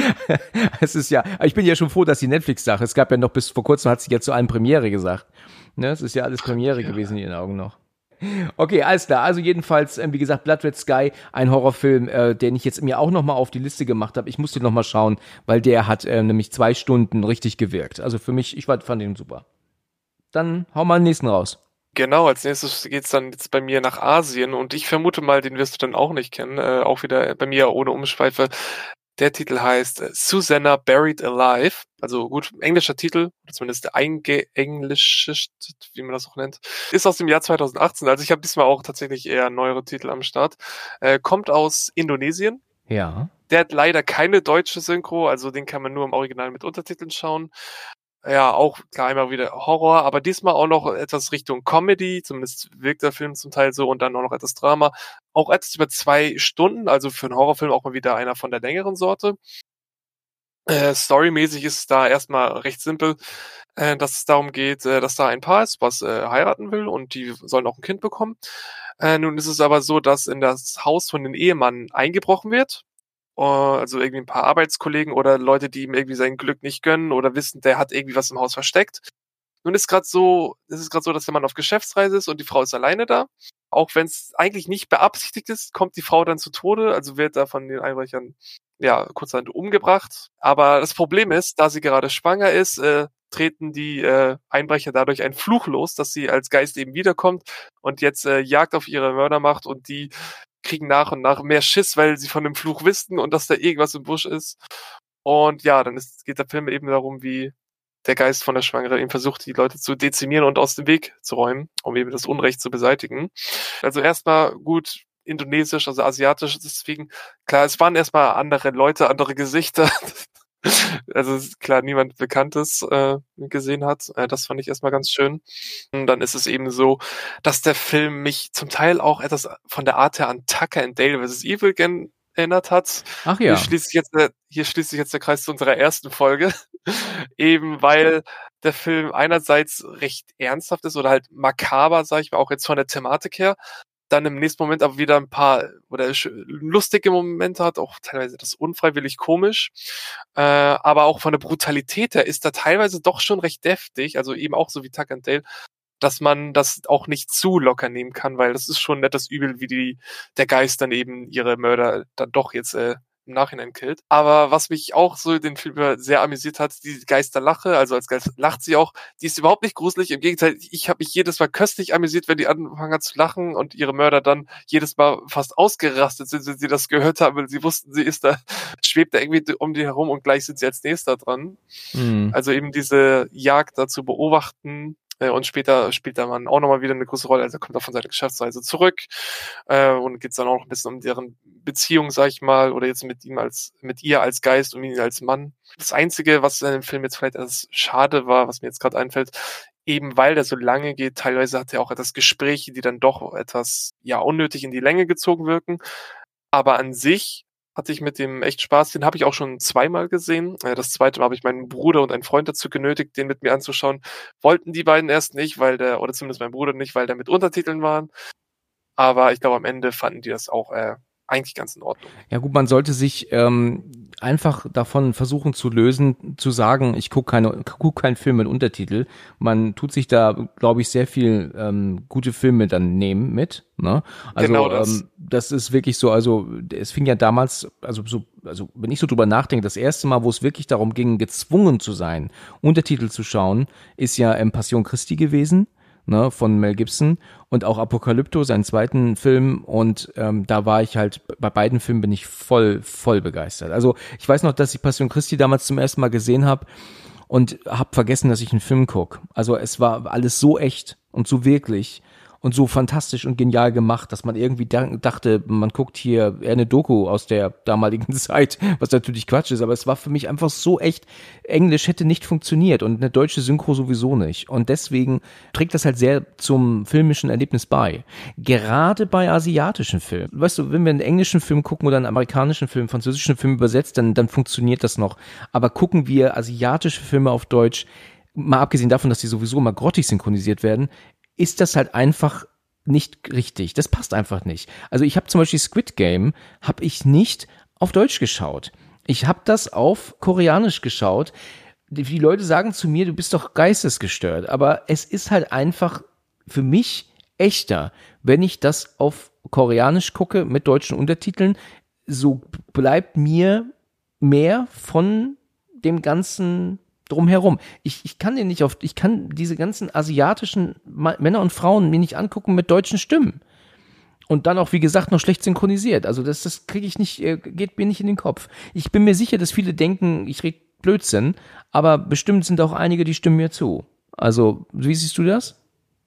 Es ist ja, ich bin ja schon froh, dass die Netflix-Sache, es gab ja noch bis vor kurzem, hat sie ja zu allem Premiere gesagt. Ne, es ist ja alles Premiere ja. gewesen in ihren Augen noch. Okay, alles klar. Also jedenfalls, ähm, wie gesagt, Blood Red Sky, ein Horrorfilm, äh, den ich jetzt mir auch nochmal auf die Liste gemacht habe. Ich muss den nochmal schauen, weil der hat äh, nämlich zwei Stunden richtig gewirkt. Also für mich, ich fand den super. Dann hau mal den nächsten raus. Genau, als nächstes geht's dann jetzt bei mir nach Asien und ich vermute mal, den wirst du dann auch nicht kennen, äh, auch wieder bei mir ohne Umschweife. Der Titel heißt Susanna Buried Alive, also gut, englischer Titel, zumindest eingeenglischt, wie man das auch nennt, ist aus dem Jahr zweitausendachtzehn, also ich habe diesmal auch tatsächlich eher neuere Titel am Start, äh, kommt aus Indonesien. Ja. Der hat leider keine deutsche Synchro, also den kann man nur im Original mit Untertiteln schauen. Ja, auch klar immer wieder Horror, aber diesmal auch noch etwas Richtung Comedy, zumindest wirkt der Film zum Teil so und dann auch noch etwas Drama. Auch etwas über zwei Stunden, also für einen Horrorfilm auch mal wieder einer von der längeren Sorte. Äh, storymäßig ist es da erstmal recht simpel, äh, dass es darum geht, äh, dass da ein Paar ist, was äh, heiraten will und die sollen auch ein Kind bekommen. Äh, nun ist es aber so, dass in das Haus von den Ehemann eingebrochen wird. Äh, also irgendwie ein paar Arbeitskollegen oder Leute, die ihm irgendwie sein Glück nicht gönnen oder wissen, der hat irgendwie was im Haus versteckt. Nun ist gerade so, es ist gerade so, dass der Mann auf Geschäftsreise ist und die Frau ist alleine da. Auch wenn es eigentlich nicht beabsichtigt ist, kommt die Frau dann zu Tode, also wird da von den Einbrechern ja kurzerhand umgebracht. Aber das Problem ist, da sie gerade schwanger ist, äh, treten die äh, Einbrecher dadurch einen Fluch los, dass sie als Geist eben wiederkommt und jetzt äh, Jagd auf ihre Mörder macht und die kriegen nach und nach mehr Schiss, weil sie von dem Fluch wissen und dass da irgendwas im Busch ist. Und ja, dann ist, geht der Film eben darum, wie der Geist von der Schwangeren eben versucht, die Leute zu dezimieren und aus dem Weg zu räumen, um eben das Unrecht zu beseitigen. Also erstmal gut indonesisch, also asiatisch, deswegen, klar, es waren erstmal andere Leute, andere Gesichter. Also klar, niemand Bekanntes äh, gesehen hat. Äh, das fand ich erstmal ganz schön. Und dann ist es eben so, dass der Film mich zum Teil auch etwas von der Art her an Tucker and Dale versus. Evil gen erinnert hat. Ach ja. Hier schließt sich jetzt der, hier schließt sich jetzt der Kreis zu unserer ersten Folge. Eben weil der Film einerseits recht ernsthaft ist oder halt makaber, sag ich mal, auch jetzt von der Thematik her. Dann im nächsten Moment aber wieder ein paar oder lustige Momente hat, auch teilweise das unfreiwillig komisch. Äh, aber auch von der Brutalität her ist da teilweise doch schon recht deftig, also eben auch so wie Tuck and Dale, dass man das auch nicht zu locker nehmen kann, weil das ist schon nettes Übel, wie die der Geist dann eben ihre Mörder dann doch jetzt äh, im Nachhinein killt. Aber was mich auch so den Film sehr amüsiert hat, die Geisterlache, also als Geist lacht sie auch, die ist überhaupt nicht gruselig, im Gegenteil, ich habe mich jedes Mal köstlich amüsiert, wenn die anfangen zu lachen und ihre Mörder dann jedes Mal fast ausgerastet sind, wenn sie das gehört haben, weil sie wussten, sie ist da, schwebt da irgendwie um die herum und gleich sind sie als nächster dran. Mhm. Also eben diese Jagd da zu beobachten. Und später spielt der Mann auch nochmal wieder eine große Rolle, also kommt auch von seiner Geschäftsreise zurück äh, und geht dann auch noch ein bisschen um deren Beziehung, sag ich mal, oder jetzt mit ihm als, mit ihr als Geist und ihn als Mann. Das Einzige, was in dem Film jetzt vielleicht etwas schade war, was mir jetzt gerade einfällt, eben weil der so lange geht, teilweise hat er auch etwas Gespräche, die dann doch etwas, ja, unnötig in die Länge gezogen wirken, aber an sich hatte ich mit dem echt Spaß. Den habe ich auch schon zweimal gesehen. Das zweite Mal habe ich meinen Bruder und einen Freund dazu genötigt, den mit mir anzuschauen. Wollten die beiden erst nicht, weil der, oder zumindest mein Bruder nicht, weil der mit Untertiteln waren. Aber ich glaube, am Ende fanden die das auch äh, eigentlich ganz in Ordnung. Ja gut, man sollte sich ähm, einfach davon versuchen zu lösen, zu sagen, ich gucke keine, guck keinen Film mit Untertitel. Man tut sich da, glaube ich, sehr viel ähm, gute Filme dann nehmen mit. Ne? Also Genau das. Ähm, das ist wirklich so, also es fing ja damals, also so, also wenn ich so drüber nachdenke, das erste Mal, wo es wirklich darum ging, gezwungen zu sein, Untertitel zu schauen, ist ja ähm, Passion Christi gewesen. Ne, von Mel Gibson und auch Apokalypto, seinen zweiten Film, und ähm, da war ich halt, bei beiden Filmen bin ich voll, voll begeistert. Also ich weiß noch, dass ich Passion Christi damals zum ersten Mal gesehen habe und habe vergessen, dass ich einen Film gucke. Also es war alles so echt und so wirklich und so fantastisch und genial gemacht, dass man irgendwie dachte, man guckt hier eher eine Doku aus der damaligen Zeit, was natürlich Quatsch ist, aber es war für mich einfach so echt. Englisch hätte nicht funktioniert und eine deutsche Synchro sowieso nicht. Und deswegen trägt das halt sehr zum filmischen Erlebnis bei. Gerade bei asiatischen Filmen. Weißt du, wenn wir einen englischen Film gucken oder einen amerikanischen Film, französischen Film übersetzt, dann, dann funktioniert das noch. Aber gucken wir asiatische Filme auf Deutsch, mal abgesehen davon, dass die sowieso immer grottig synchronisiert werden, ist das halt einfach nicht richtig. Das passt einfach nicht. Also ich habe zum Beispiel Squid Game, habe ich nicht auf Deutsch geschaut. Ich habe das auf Koreanisch geschaut. Die, die Leute sagen zu mir, du bist doch geistesgestört. Aber es ist halt einfach für mich echter, wenn ich das auf Koreanisch gucke mit deutschen Untertiteln. So bleibt mir mehr von dem ganzen drumherum. Ich, ich kann den nicht auf, ich kann diese ganzen asiatischen Männer und Frauen mir nicht angucken mit deutschen Stimmen. Und dann auch, wie gesagt, noch schlecht synchronisiert. Also das, das kriege ich nicht, geht mir nicht in den Kopf. Ich bin mir sicher, dass viele denken, ich rede Blödsinn, aber bestimmt sind auch einige, die stimmen mir zu. Also, wie siehst du das?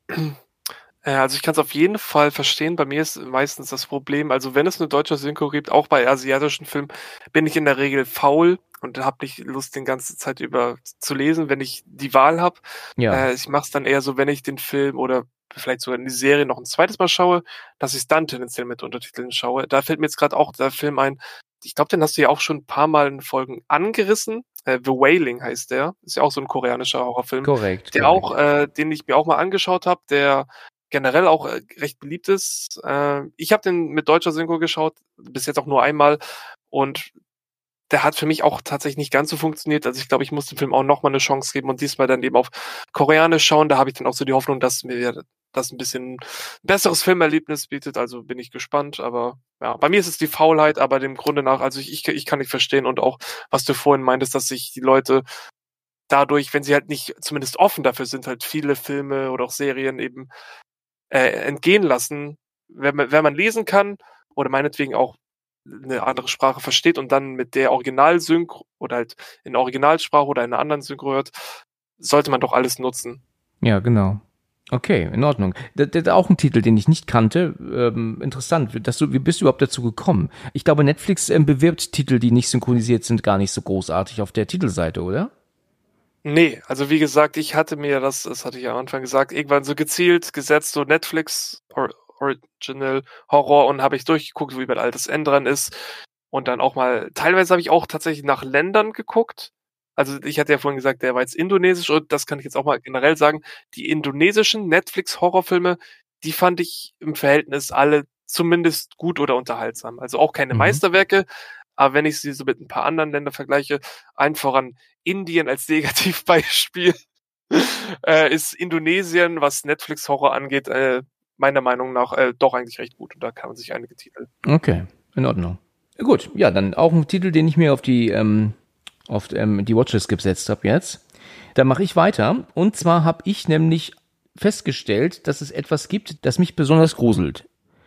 Also ich kann es auf jeden Fall verstehen. Bei mir ist meistens das Problem, also wenn es eine deutsche Synchro gibt, auch bei asiatischen Filmen, bin ich in der Regel faul und habe nicht Lust, den ganze Zeit über zu lesen, wenn ich die Wahl habe. Ja. Äh, ich mache es dann eher so, wenn ich den Film oder vielleicht sogar die Serie noch ein zweites Mal schaue, dass ich es dann tendenziell mit Untertiteln schaue. Da fällt mir jetzt gerade auch der Film ein, ich glaube, den hast du ja auch schon ein paar Mal in Folgen angerissen. Äh, The Wailing heißt der. Ist ja auch so ein koreanischer Horrorfilm. Korrekt. Der korrekt. auch, äh, den ich mir auch mal angeschaut habe, der generell auch äh, recht beliebt ist. Äh, ich habe den mit deutscher Synchro geschaut, bis jetzt auch nur einmal. Und der hat für mich auch tatsächlich nicht ganz so funktioniert. Also ich glaube, ich muss dem Film auch nochmal eine Chance geben und diesmal dann eben auf Koreanisch schauen. Da habe ich dann auch so die Hoffnung, dass mir das ein bisschen besseres Filmerlebnis bietet. Also bin ich gespannt. Aber ja, bei mir ist es die Faulheit, aber dem Grunde nach, also ich, ich, ich kann nicht verstehen und auch, was du vorhin meintest, dass sich die Leute dadurch, wenn sie halt nicht zumindest offen dafür sind, halt viele Filme oder auch Serien eben äh, entgehen lassen, wenn man, wenn man lesen kann oder meinetwegen auch eine andere Sprache versteht und dann mit der Originalsynchro oder halt in Originalsprache oder in einer anderen Synchro hört, sollte man doch alles nutzen. Ja, genau. Okay, in Ordnung. Das, das ist auch ein Titel, den ich nicht kannte. Ähm, interessant. Dass du, wie bist du überhaupt dazu gekommen? Ich glaube, Netflix ähm, bewirbt Titel, die nicht synchronisiert sind, gar nicht so großartig auf der Titelseite, oder? Nee, also wie gesagt, ich hatte mir das, das hatte ich am Anfang gesagt, irgendwann so gezielt gesetzt, so Netflix or, Original Horror und habe ich durchgeguckt, wie überall das N dran ist und dann auch mal, teilweise habe ich auch tatsächlich nach Ländern geguckt. Also ich hatte ja vorhin gesagt, der war jetzt indonesisch und das kann ich jetzt auch mal generell sagen, die indonesischen Netflix-Horrorfilme, die fand ich im Verhältnis alle zumindest gut oder unterhaltsam. Also auch keine Mhm. Meisterwerke, aber wenn ich sie so mit ein paar anderen Ländern vergleiche, allen voran Indien als Negativbeispiel, äh, ist Indonesien, was Netflix-Horror angeht, äh, meiner Meinung nach äh, doch eigentlich recht gut. Und da kann man sich einige Titel. Okay, in Ordnung. Gut, ja, dann auch ein Titel, den ich mir auf die ähm, auf ähm, die Watchlist gesetzt habe jetzt. Dann mache ich weiter. Und zwar habe ich nämlich festgestellt, dass es etwas gibt, das mich besonders gruselt.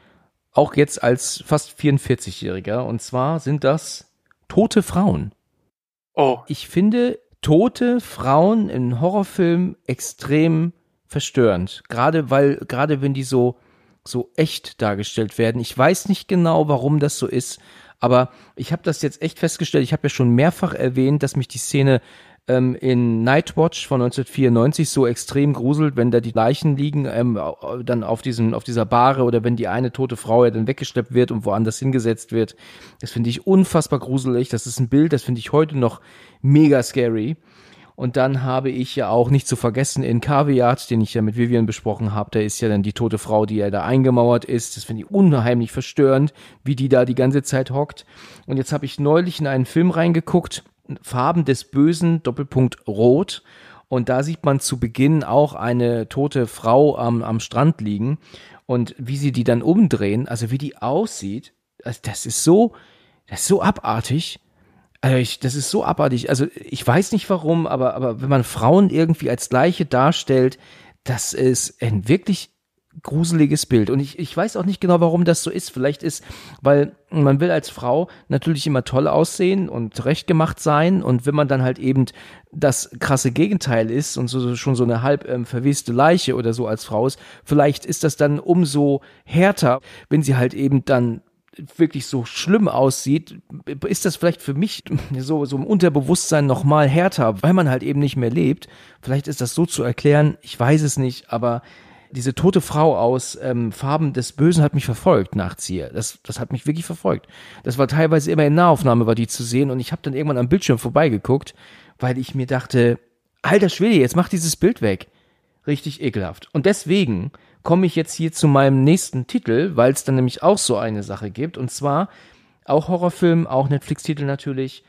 Auch jetzt als fast vierundvierzigjähriger. Und zwar sind das tote Frauen. Oh. Ich finde tote Frauen in Horrorfilmen extrem verstörend. Gerade weil, gerade wenn die so, so echt dargestellt werden. Ich weiß nicht genau, warum das so ist, aber ich habe das jetzt echt festgestellt. Ich habe ja schon mehrfach erwähnt, dass mich die Szene ähm, in Nightwatch von neunzehnhundertvierundneunzig so extrem gruselt, wenn da die Leichen liegen, ähm, dann auf diesem, auf dieser Bahre oder wenn die eine tote Frau ja dann weggeschleppt wird und woanders hingesetzt wird. Das finde ich unfassbar gruselig. Das ist ein Bild, das finde ich heute noch mega scary. Und dann habe ich ja auch nicht zu vergessen in Caveat, den ich ja mit Vivian besprochen habe, da ist ja dann die tote Frau, die ja da eingemauert ist. Das finde ich unheimlich verstörend, wie die da die ganze Zeit hockt. Und jetzt habe ich neulich in einen Film reingeguckt, Farben des Bösen, Doppelpunkt Rot. Und da sieht man zu Beginn auch eine tote Frau am, am Strand liegen. Und wie sie die dann umdrehen, also wie die aussieht, das ist so, das ist so abartig. Also ich, das ist so abartig. Also ich weiß nicht warum, aber, aber wenn man Frauen irgendwie als Gleiche darstellt, das ist ein wirklich gruseliges Bild. Und ich, ich weiß auch nicht genau, warum das so ist. Vielleicht ist, weil man will als Frau natürlich immer toll aussehen und zurechtgemacht sein. Und wenn man dann halt eben das krasse Gegenteil ist und so, so schon so eine halb ähm, verweste Leiche oder so als Frau ist, vielleicht ist das dann umso härter, wenn sie halt eben dann wirklich so schlimm aussieht, ist das vielleicht für mich so, so im Unterbewusstsein noch mal härter, weil man halt eben nicht mehr lebt. Vielleicht ist das so zu erklären, ich weiß es nicht, aber diese tote Frau aus ähm, Farben des Bösen hat mich verfolgt nachts hier. Das, das hat mich wirklich verfolgt. Das war teilweise immer in Nahaufnahme, war die zu sehen und ich habe dann irgendwann am Bildschirm vorbeigeguckt, weil ich mir dachte, alter Schwede, jetzt mach dieses Bild weg. Richtig ekelhaft. Und deswegen komme ich jetzt hier zu meinem nächsten Titel, weil es dann nämlich auch so eine Sache gibt. Und zwar auch Horrorfilm, auch Netflix-Titel natürlich,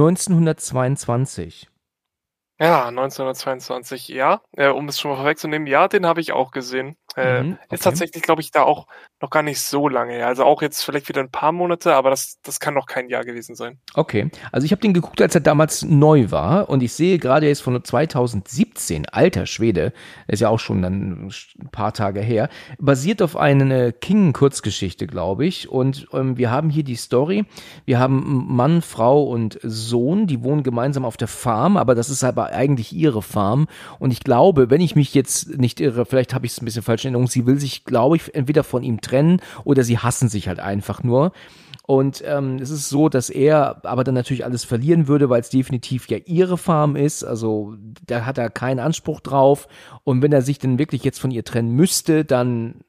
neunzehnhundertzweiundzwanzig. Ja, neunzehnhundertzweiundzwanzig, ja. Äh, um es schon mal vorwegzunehmen, ja, den habe ich auch gesehen. Äh, Mhm, okay. Ist tatsächlich, glaube ich, da auch noch gar nicht so lange her. Also auch jetzt vielleicht wieder ein paar Monate, aber das, das kann noch kein Jahr gewesen sein. Okay, also ich habe den geguckt, als er damals neu war und ich sehe gerade, er ist von zweitausendsiebzehn, alter Schwede, ist ja auch schon dann ein paar Tage her, basiert auf einer King-Kurzgeschichte, glaube ich, und ähm, wir haben hier die Story, wir haben Mann, Frau und Sohn, die wohnen gemeinsam auf der Farm, aber das ist aber eigentlich ihre Farm und ich glaube, wenn ich mich jetzt nicht irre, vielleicht habe ich es ein bisschen falsch in Erinnerung, sie will sich, glaube ich, entweder von ihm trennen oder sie hassen sich halt einfach nur. Und ähm, es ist so, dass er aber dann natürlich alles verlieren würde, weil es definitiv ja ihre Farm ist. Also da hat er keinen Anspruch drauf. Und wenn er sich dann wirklich jetzt von ihr trennen müsste, dann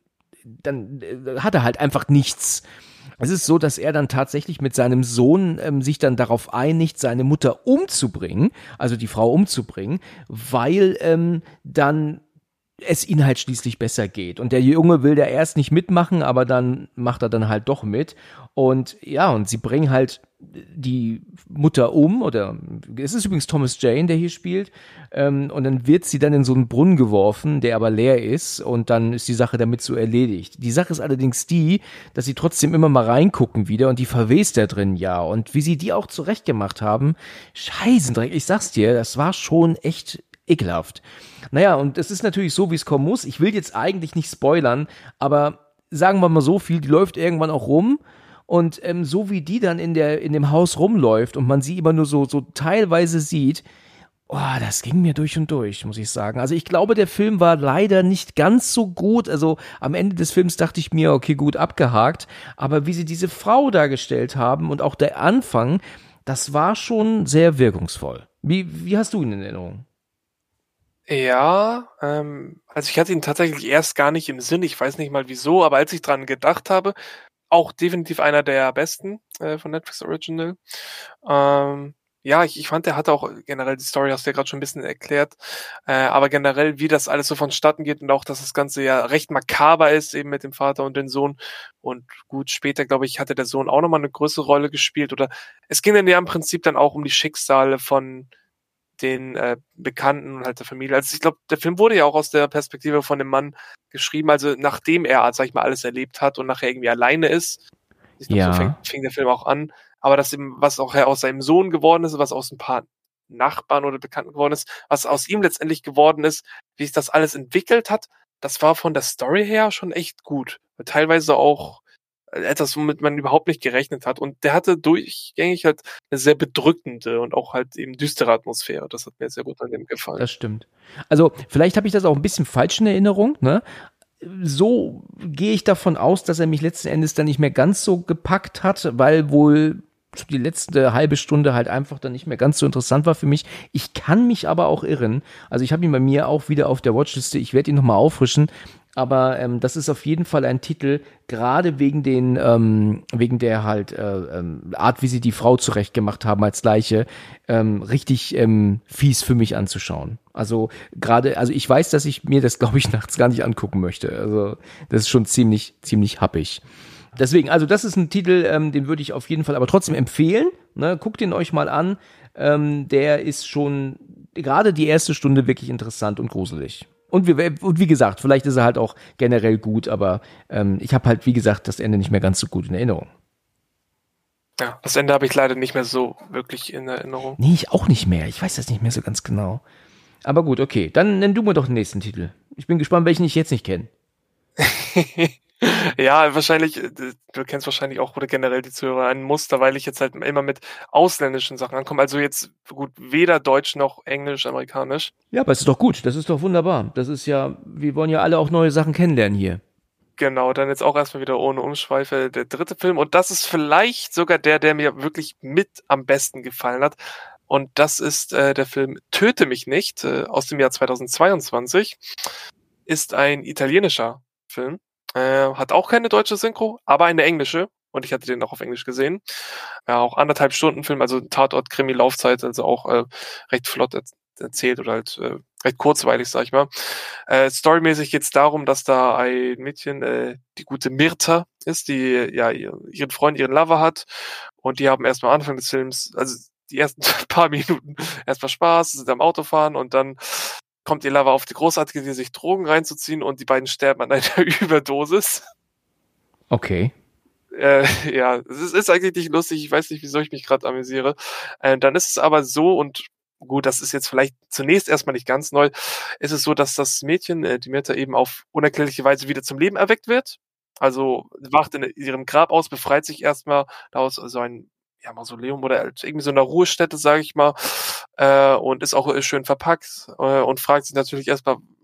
dann äh, hat er halt einfach nichts. Es ist so, dass er dann tatsächlich mit seinem Sohn ähm, sich dann darauf einigt, seine Mutter umzubringen, also die Frau umzubringen, weil ähm, dann es ihnen halt schließlich besser geht. Und der Junge will da erst nicht mitmachen, aber dann macht er dann halt doch mit. Und ja, und sie bringen halt die Mutter um, oder es ist übrigens Thomas Jane, der hier spielt, ähm, und dann wird sie dann in so einen Brunnen geworfen, der aber leer ist, und dann ist die Sache damit so erledigt. Die Sache ist allerdings die, dass sie trotzdem immer mal reingucken wieder, und die verwest da drin, ja. Und wie sie die auch zurechtgemacht haben, Scheißendreck, ich sag's dir, das war schon echt ekelhaft. Naja, und es ist natürlich so, wie es kommen muss. Ich will jetzt eigentlich nicht spoilern, aber sagen wir mal so viel, die läuft irgendwann auch rum, und ähm, so wie die dann in der in dem Haus rumläuft und man sie immer nur so so teilweise sieht, oh, das ging mir durch und durch, muss ich sagen. Also ich glaube, der Film war leider nicht ganz so gut. Also am Ende des Films dachte ich mir, okay, gut, abgehakt. Aber wie sie diese Frau dargestellt haben und auch der Anfang, das war schon sehr wirkungsvoll. Wie, wie hast du ihn in Erinnerung? Ja, ähm, also ich hatte ihn tatsächlich erst gar nicht im Sinn, ich weiß nicht mal wieso, aber als ich dran gedacht habe, auch definitiv einer der besten äh, von Netflix Original. Ähm, ja, ich, ich fand, der hatte auch generell die Story, hast du ja gerade schon ein bisschen erklärt, äh, aber generell, wie das alles so vonstatten geht und auch, dass das Ganze ja recht makaber ist, eben mit dem Vater und dem Sohn. Und gut, später, glaube ich, hatte der Sohn auch nochmal eine größere Rolle gespielt. Oder es ging dann ja im Prinzip dann auch um die Schicksale von den äh, Bekannten und halt der Familie. Also ich glaube, der Film wurde ja auch aus der Perspektive von dem Mann geschrieben, also nachdem er, sag ich mal, alles erlebt hat und nachher irgendwie alleine ist. Ich glaube, Ja. so fängt, fing der Film auch an. Aber das eben, was auch aus seinem Sohn geworden ist, was aus ein paar Nachbarn oder Bekannten geworden ist, was aus ihm letztendlich geworden ist, wie sich das alles entwickelt hat, das war von der Story her schon echt gut. Teilweise auch etwas, womit man überhaupt nicht gerechnet hat. Und der hatte durchgängig halt eine sehr bedrückende und auch halt eben düstere Atmosphäre. Das hat mir sehr gut an dem gefallen. Das stimmt. Also vielleicht habe ich das auch ein bisschen falsch in Erinnerung, ne? So gehe ich davon aus, dass er mich letzten Endes dann nicht mehr ganz so gepackt hat, weil wohl die letzte halbe Stunde halt einfach dann nicht mehr ganz so interessant war für mich. Ich kann mich aber auch irren. Also ich habe ihn bei mir auch wieder auf der Watchliste. Ich werde ihn nochmal auffrischen. Aber ähm, das ist auf jeden Fall ein Titel, gerade wegen den, ähm, wegen der halt äh, ähm, Art, wie sie die Frau zurechtgemacht haben als Leiche, ähm, richtig ähm, fies für mich anzuschauen. Also gerade, also ich weiß, dass ich mir das, glaube ich, nachts gar nicht angucken möchte. Also das ist schon ziemlich, ziemlich happig. Deswegen, also das ist ein Titel, ähm, den würde ich auf jeden Fall aber trotzdem empfehlen. Ne? Guckt ihn euch mal an. Ähm, der ist schon gerade die erste Stunde wirklich interessant und gruselig. Und wie, und wie gesagt, vielleicht ist er halt auch generell gut, aber ähm, ich habe halt, wie gesagt, das Ende nicht mehr ganz so gut in Erinnerung. Ja, das Ende habe ich leider nicht mehr so wirklich in Erinnerung. Nee, ich auch nicht mehr. Ich weiß das nicht mehr so ganz genau. Aber gut, okay. Dann nenn du mir doch den nächsten Titel. Ich bin gespannt, welchen ich jetzt nicht kenne. Ja, wahrscheinlich, du kennst wahrscheinlich auch oder generell die Zuhörer ein Muster, weil ich jetzt halt immer mit ausländischen Sachen ankomme. Also jetzt gut, weder Deutsch noch Englisch, Amerikanisch. Ja, aber es ist doch gut. Das ist doch wunderbar. Das ist ja, wir wollen ja alle auch neue Sachen kennenlernen hier. Genau, dann jetzt auch erstmal wieder ohne Umschweife der dritte Film. Und das ist vielleicht sogar der, der mir wirklich mit am besten gefallen hat. Und das ist äh, der Film Töte mich nicht äh, aus dem Jahr zweitausendzweiundzwanzig. Ist ein italienischer Film. Äh, hat auch keine deutsche Synchro, aber eine englische. Und ich hatte den auch auf Englisch gesehen. Ja, auch anderthalb Stunden Film, also Tatort, Krimi, Laufzeit, also auch äh, recht flott er- erzählt oder halt äh, recht kurzweilig, sag ich mal. Äh, storymäßig geht's darum, dass da ein Mädchen, äh, die gute Mirta ist, die ja ihren Freund, ihren Lover hat. Und die haben erstmal am Anfang des Films, also die ersten paar Minuten erstmal Spaß, sind am Autofahren und dann kommt ihr Lover auf die großartige Idee, sich Drogen reinzuziehen und die beiden sterben an einer Überdosis. Okay. Äh, ja, es ist, ist eigentlich nicht lustig, ich weiß nicht, wieso ich mich gerade amüsiere. Äh, dann ist es aber so, und gut, das ist jetzt vielleicht zunächst erstmal nicht ganz neu, ist es so, dass das Mädchen, äh, die Mirta, eben auf unerklärliche Weise wieder zum Leben erweckt wird. Also wacht in ihrem Grab aus, befreit sich erstmal daraus, also ein ja, Mausoleum oder halt irgendwie so eine Ruhestätte, sage ich mal, äh, und ist auch äh, schön verpackt äh, und fragt sich natürlich erstmal,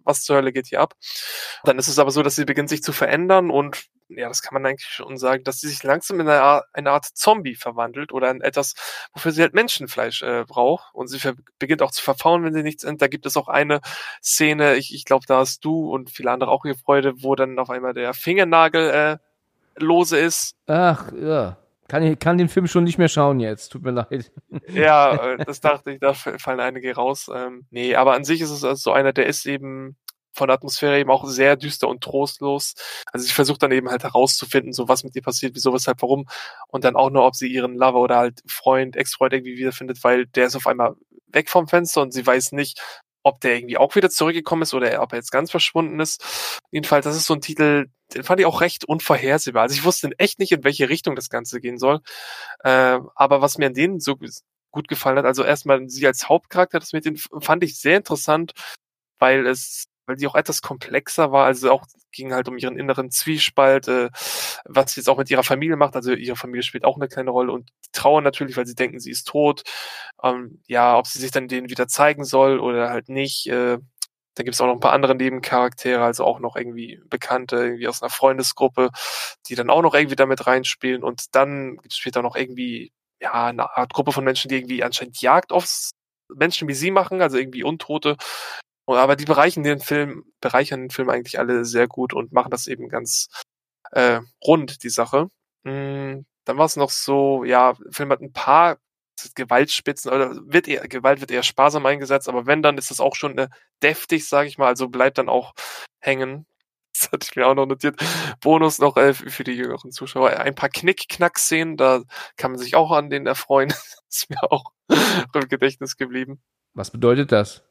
was zur Hölle geht hier ab? Dann ist es aber so, dass sie beginnt sich zu verändern und ja, das kann man eigentlich schon sagen, dass sie sich langsam in eine Art, eine Art Zombie verwandelt oder in etwas, wofür sie halt Menschenfleisch äh, braucht und sie ver- beginnt auch zu verfauen, wenn sie nichts sind. Da gibt es auch eine Szene, ich, ich glaube, da hast du und viele andere auch ihre Freude, wo dann auf einmal der Fingernagel äh, lose ist. Ach, ja. Kann, ich kann den Film schon nicht mehr schauen jetzt. Tut mir leid. Ja, äh, das dachte ich, da f- fallen einige raus. Ähm, nee, aber an sich ist es also so einer, der ist eben von der Atmosphäre eben auch sehr düster und trostlos. Also sie versucht dann eben halt herauszufinden, so was mit ihr passiert, wieso, weshalb, warum. Und dann auch nur, ob sie ihren Lover oder halt Freund, Ex-Freund irgendwie wiederfindet, weil der ist auf einmal weg vom Fenster und sie weiß nicht, ob der irgendwie auch wieder zurückgekommen ist oder ob er jetzt ganz verschwunden ist. Jedenfalls, das ist so ein Titel, den fand ich auch recht unvorhersehbar. Also ich wusste echt nicht, in welche Richtung das Ganze gehen soll. Äh, aber was mir an denen so gut gefallen hat, also erstmal sie als Hauptcharakter, das mit denen fand ich sehr interessant, weil es weil die auch etwas komplexer war, also auch ging halt um ihren inneren Zwiespalt, äh, was sie jetzt auch mit ihrer Familie macht, also ihre Familie spielt auch eine kleine Rolle und die trauern natürlich, weil sie denken, sie ist tot, ähm, ja, ob sie sich dann denen wieder zeigen soll oder halt nicht, äh, dann gibt es auch noch ein paar andere Nebencharaktere, also auch noch irgendwie Bekannte, irgendwie aus einer Freundesgruppe, die dann auch noch irgendwie damit reinspielen und dann gibt es später noch irgendwie, ja, eine Art Gruppe von Menschen, die irgendwie anscheinend Jagd auf Menschen wie sie machen, also irgendwie Untote. Aber die bereichern den Film, bereichern den Film eigentlich alle sehr gut und machen das eben ganz äh, rund, die Sache. Mm, dann war es noch so, ja, der Film hat ein paar Gewaltspitzen, oder wird eher, Gewalt wird eher sparsam eingesetzt, aber wenn, dann ist das auch schon äh, deftig, sage ich mal, also bleibt dann auch hängen. Das hatte ich mir auch noch notiert. Bonus noch äh, für die jüngeren Zuschauer. Ein paar Knick-Knack-Szenen, da kann man sich auch an denen erfreuen. Das ist mir auch im Gedächtnis geblieben. Was bedeutet das?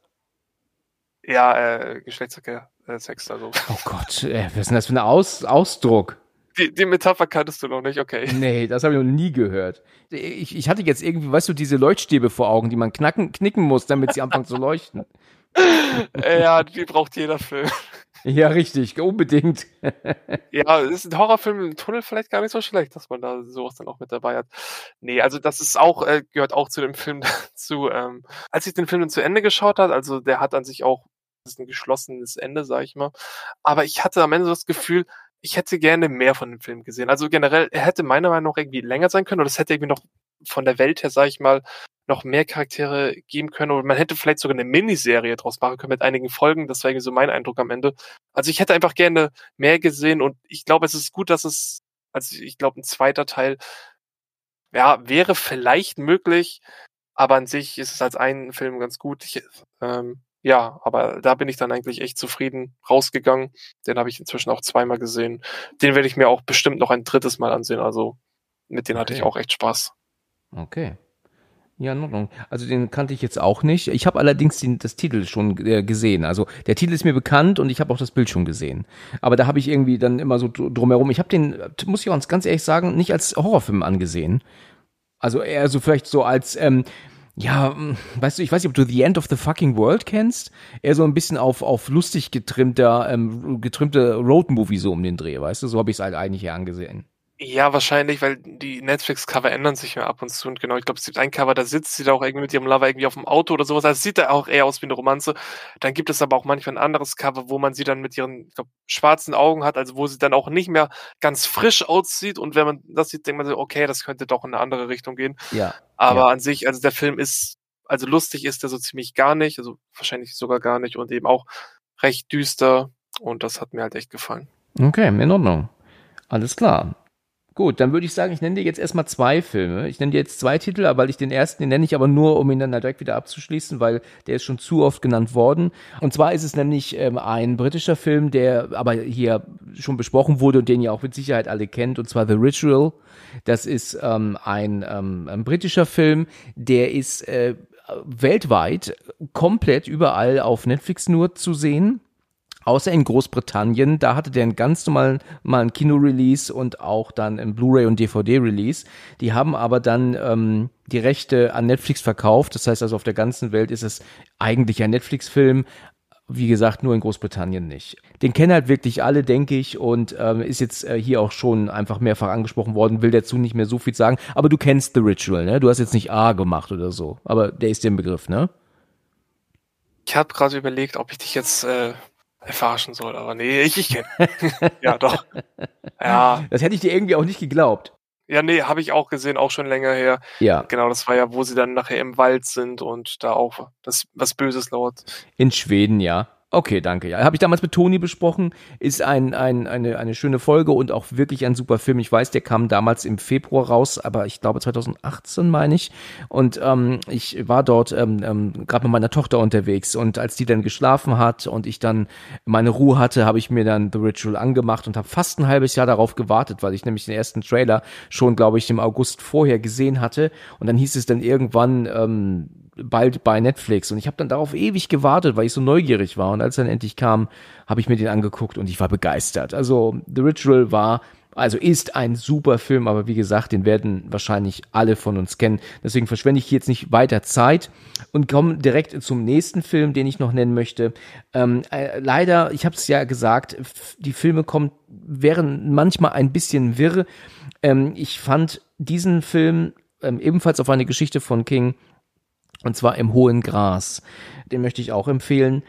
Ja, äh, Geschlechtsverkehr, äh, Sex, also. Oh Gott, äh, was ist denn das für ein Aus Ausdruck? Die, die Metapher kanntest du noch nicht, okay. Nee, das habe ich noch nie gehört. Ich, ich hatte jetzt irgendwie, weißt du, diese Leuchtstäbe vor Augen, die man knacken, knicken muss, damit sie anfangen zu leuchten. Ja, die braucht jeder Film. Ja, richtig, unbedingt. Ja, ist ein Horrorfilm im Tunnel vielleicht gar nicht so schlecht, dass man da sowas dann auch mit dabei hat. Nee, also das ist auch, äh, gehört auch zu dem Film dazu. Ähm, als ich den Film dann zu Ende geschaut hat, also der hat an sich auch, das ist ein geschlossenes Ende, sag ich mal. Aber ich hatte am Ende so das Gefühl, ich hätte gerne mehr von dem Film gesehen. Also generell, er hätte meiner Meinung nach irgendwie länger sein können oder es hätte irgendwie noch von der Welt her, sag ich mal, noch mehr Charaktere geben können oder man hätte vielleicht sogar eine Miniserie draus machen können mit einigen Folgen. Das war irgendwie so mein Eindruck am Ende. Also ich hätte einfach gerne mehr gesehen und ich glaube, es ist gut, dass es, also ich glaube, ein zweiter Teil, ja, wäre vielleicht möglich, aber an sich ist es als einen Film ganz gut. Ich, ähm, ja, aber da bin ich dann eigentlich echt zufrieden rausgegangen. Den habe ich inzwischen auch zweimal gesehen. Den werde ich mir auch bestimmt noch ein drittes Mal ansehen. Also mit denen hatte ich Okay. auch echt Spaß. Okay. Ja, in Ordnung. Also den kannte ich jetzt auch nicht. Ich habe allerdings den, das Titel schon äh, gesehen. Also der Titel ist mir bekannt und ich habe auch das Bild schon gesehen. Aber da habe ich irgendwie dann immer so dr- drumherum. Ich habe den, muss ich auch ganz ehrlich sagen, nicht als Horrorfilm angesehen. Also eher so vielleicht so als, ähm, ja, mh, weißt du, ich weiß nicht, ob du The End of the Fucking World kennst. Eher so ein bisschen auf, auf lustig getrimmter, ähm, getrimmte Roadmovie so um den Dreh, weißt du? So habe ich es halt eigentlich eher angesehen. Ja, wahrscheinlich, weil die Netflix-Cover ändern sich ja ab und zu. Und genau, ich glaube, es gibt ein Cover, da sitzt sie da auch irgendwie mit ihrem Lover irgendwie auf dem Auto oder sowas. Also es sieht da auch eher aus wie eine Romanze. Dann gibt es aber auch manchmal ein anderes Cover, wo man sie dann mit ihren, ich glaub, schwarzen Augen hat, also wo sie dann auch nicht mehr ganz frisch aussieht. Und wenn man das sieht, denkt man so, okay, das könnte doch in eine andere Richtung gehen. Ja. Aber ja. an sich, also der Film ist, also lustig ist er so ziemlich gar nicht, also wahrscheinlich sogar gar nicht und eben auch recht düster. Und das hat mir halt echt gefallen. Okay, in Ordnung. Alles klar. Gut, dann würde ich sagen, ich nenne dir jetzt erstmal zwei Filme. Ich nenne dir jetzt zwei Titel, weil ich den ersten, den nenne ich aber nur, um ihn dann direkt wieder abzuschließen, weil der ist schon zu oft genannt worden. Und zwar ist es nämlich ähm, ein britischer Film, der aber hier schon besprochen wurde und den ihr auch mit Sicherheit alle kennt, und zwar The Ritual. Das ist ähm, ein, ähm, ein britischer Film, der ist äh, weltweit komplett überall auf Netflix nur zu sehen. Außer in Großbritannien, da hatte der einen ganz normalen mal einen Kino-Release und auch dann einen Blu-ray und D V D-Release. Die haben aber dann ähm, die Rechte an Netflix verkauft. Das heißt also, auf der ganzen Welt ist es eigentlich ein Netflix-Film. Wie gesagt, nur in Großbritannien nicht. Den kennen halt wirklich alle, denke ich, und ähm, ist jetzt äh, hier auch schon einfach mehrfach angesprochen worden, will dazu nicht mehr so viel sagen. Aber du kennst The Ritual, ne? Du hast jetzt nicht A gemacht oder so, aber der ist dir im Begriff, ne? Ich habe gerade überlegt, ob ich dich jetzt äh, verarschen soll, aber nee, ich, ich kenne. Ja, doch. Ja. Das hätte ich dir irgendwie auch nicht geglaubt. Ja, nee, habe ich auch gesehen, auch schon länger her. Ja. Genau, das war ja, wo sie dann nachher im Wald sind und da auch das, was Böses lauert. In Schweden, ja. Okay, danke. Ja, habe ich damals mit Toni besprochen. Ist ein, ein, eine, eine schöne Folge und auch wirklich ein super Film. Ich weiß, der kam damals im Februar raus, aber ich glaube zwanzig achtzehn meine ich. Und ähm, ich war dort ähm, ähm, gerade mit meiner Tochter unterwegs und als die dann geschlafen hat und ich dann meine Ruhe hatte, habe ich mir dann The Ritual angemacht und habe fast ein halbes Jahr darauf gewartet, weil ich nämlich den ersten Trailer schon, glaube ich, im August vorher gesehen hatte. Und dann hieß es dann irgendwann ähm, bald bei Netflix und ich habe dann darauf ewig gewartet, weil ich so neugierig war und als er dann endlich kam, habe ich mir den angeguckt und ich war begeistert. Also The Ritual war, also ist ein super Film, aber wie gesagt, den werden wahrscheinlich alle von uns kennen. Deswegen verschwende ich hier jetzt nicht weiter Zeit und komme direkt zum nächsten Film, den ich noch nennen möchte. Ähm, äh, leider, ich habe es ja gesagt, f- die Filme kommen, wären manchmal ein bisschen wirr. Ähm, ich fand diesen Film ähm, ebenfalls auf eine Geschichte von King, und zwar Im hohen Gras. Den möchte ich auch empfehlen.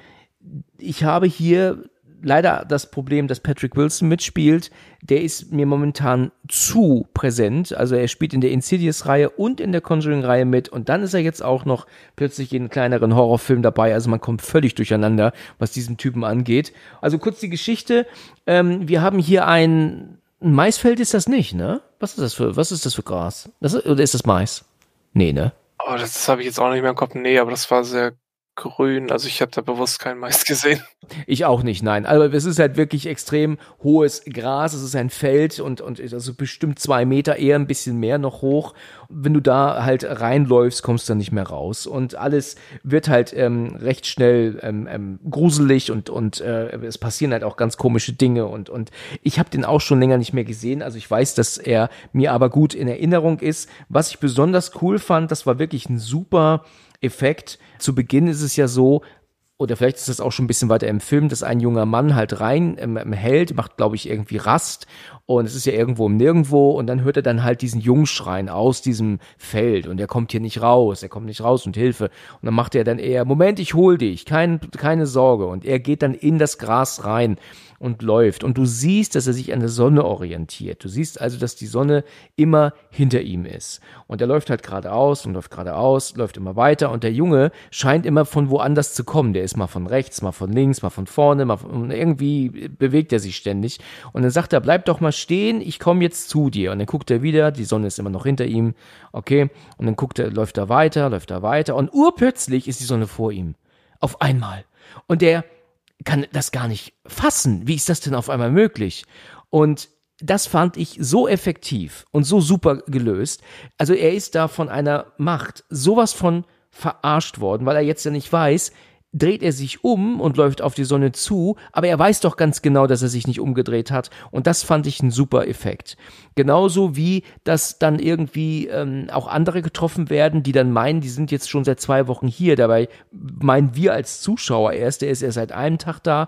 Ich habe hier leider das Problem, dass Patrick Wilson mitspielt. Der ist mir momentan zu präsent. Also er spielt in der Insidious-Reihe und in der Conjuring-Reihe mit. Und dann ist er jetzt auch noch plötzlich in kleineren Horrorfilmen dabei. Also man kommt völlig durcheinander, was diesen Typen angeht. Also kurz die Geschichte. Ähm, wir haben hier ein, ein Maisfeld ist das nicht, ne? Was ist das für, was ist das für Gras? Das ist, oder ist das Mais? Nee, ne? Oh, das, das habe ich jetzt auch nicht mehr im Kopf. Nee, aber das war sehr grün. Also ich habe da bewusst kein Mais gesehen. Ich auch nicht, nein. Aber es ist halt wirklich extrem hohes Gras. Es ist ein Feld und, und also bestimmt zwei Meter, eher ein bisschen mehr noch hoch. Wenn du da halt reinläufst, kommst du dann nicht mehr raus. Und alles wird halt ähm, recht schnell ähm, ähm, gruselig und, und äh, es passieren halt auch ganz komische Dinge. Und, und ich habe den auch schon länger nicht mehr gesehen. Also ich weiß, dass er mir aber gut in Erinnerung ist. Was ich besonders cool fand, das war wirklich ein super Effekt. Zu Beginn ist es ja so, oder vielleicht ist das auch schon ein bisschen weiter im Film, dass ein junger Mann halt rein ähm, hält, macht, glaube ich, irgendwie Rast und es ist ja irgendwo im Nirgendwo und dann hört er dann halt diesen Jungschreien aus diesem Feld und der kommt hier nicht raus, er kommt nicht raus und Hilfe und dann macht er dann eher, Moment, ich hol dich, kein, keine Sorge und er geht dann in das Gras rein und läuft und du siehst, dass er sich an der Sonne orientiert. Du siehst also, dass die Sonne immer hinter ihm ist und er läuft halt geradeaus und läuft geradeaus, läuft immer weiter und der Junge scheint immer von woanders zu kommen. Der ist mal von rechts, mal von links, mal von vorne, mal von, irgendwie bewegt er sich ständig und dann sagt er, bleib doch mal stehen, ich komme jetzt zu dir und dann guckt er wieder, die Sonne ist immer noch hinter ihm, okay, und dann guckt er, läuft er weiter, läuft er weiter und urplötzlich ist die Sonne vor ihm. Auf einmal. Und der kann das gar nicht fassen. Wie ist das denn auf einmal möglich? Und das fand ich so effektiv und so super gelöst. Also er ist da von einer Macht sowas von verarscht worden, weil er jetzt ja nicht weiß, dreht er sich um und läuft auf die Sonne zu, aber er weiß doch ganz genau, dass er sich nicht umgedreht hat und das fand ich ein super Effekt. Genauso wie, dass dann irgendwie ähm, auch andere getroffen werden, die dann meinen, die sind jetzt schon seit zwei Wochen hier, dabei meinen wir als Zuschauer erst, der ist erst seit einem Tag da,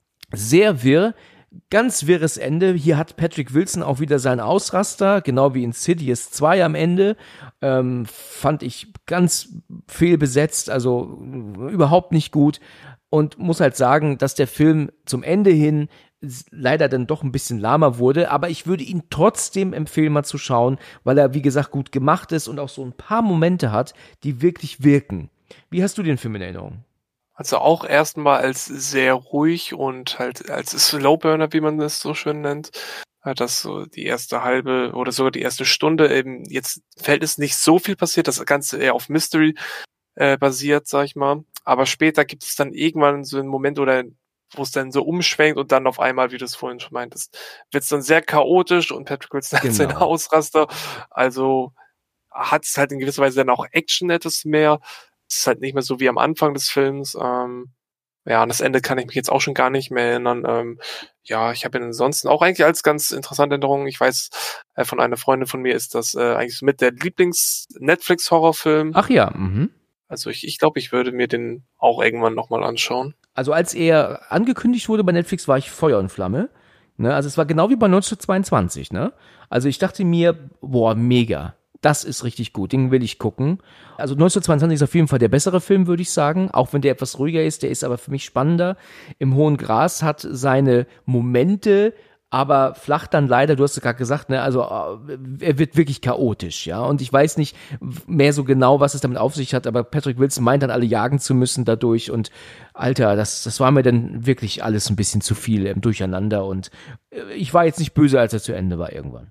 sehr wirr. Ganz wirres Ende. Hier hat Patrick Wilson auch wieder seinen Ausraster, genau wie in Insidious zwei am Ende. Ähm, fand ich ganz fehlbesetzt, also überhaupt nicht gut. Und muss halt sagen, dass der Film zum Ende hin leider dann doch ein bisschen lahmer wurde. Aber ich würde ihn trotzdem empfehlen, mal zu schauen, weil er, wie gesagt, gut gemacht ist und auch so ein paar Momente hat, die wirklich wirken. Wie hast du den Film in Erinnerung? Also auch erstmal als sehr ruhig und halt als Slowburner, wie man das so schön nennt. Dass so die erste halbe oder sogar die erste Stunde eben, jetzt fällt es nicht so viel passiert, das Ganze eher auf Mystery äh, basiert, sag ich mal. Aber später gibt es dann irgendwann so einen Moment oder wo es dann so umschwenkt und dann auf einmal, wie du es vorhin schon meintest, wird es dann sehr chaotisch und Patrick Wilson hat seinen Ausraster. Also hat es halt in gewisser Weise dann auch Action etwas mehr. Es ist halt nicht mehr so wie am Anfang des Films. Ähm, ja, an das Ende kann ich mich jetzt auch schon gar nicht mehr erinnern. Ähm, ja, ich habe ihn ansonsten auch eigentlich als ganz interessante Erinnerung. Ich weiß, äh, von einer Freundin von mir ist das äh, eigentlich so mit der Lieblings-Netflix-Horrorfilm. Ach ja, mhm. Also ich, ich glaube, ich würde mir den auch irgendwann nochmal anschauen. Also als er angekündigt wurde bei Netflix, war ich Feuer und Flamme. Ne? Also es war genau wie bei neunzehnhundertzweiundzwanzig. Ne? Also ich dachte mir, boah, mega. Das ist richtig gut, den will ich gucken. Also neunzehnhundertzweiundzwanzig ist auf jeden Fall der bessere Film, würde ich sagen, auch wenn der etwas ruhiger ist, der ist aber für mich spannender. Im Hohen Gras hat seine Momente, aber flacht dann leider, du hast es gerade gesagt, ne, also äh, er wird wirklich chaotisch, ja, und ich weiß nicht mehr so genau, was es damit auf sich hat, aber Patrick Wilson meint dann alle jagen zu müssen dadurch und Alter, das, das war mir dann wirklich alles ein bisschen zu viel im Durcheinander und äh, ich war jetzt nicht böse, als er zu Ende war irgendwann.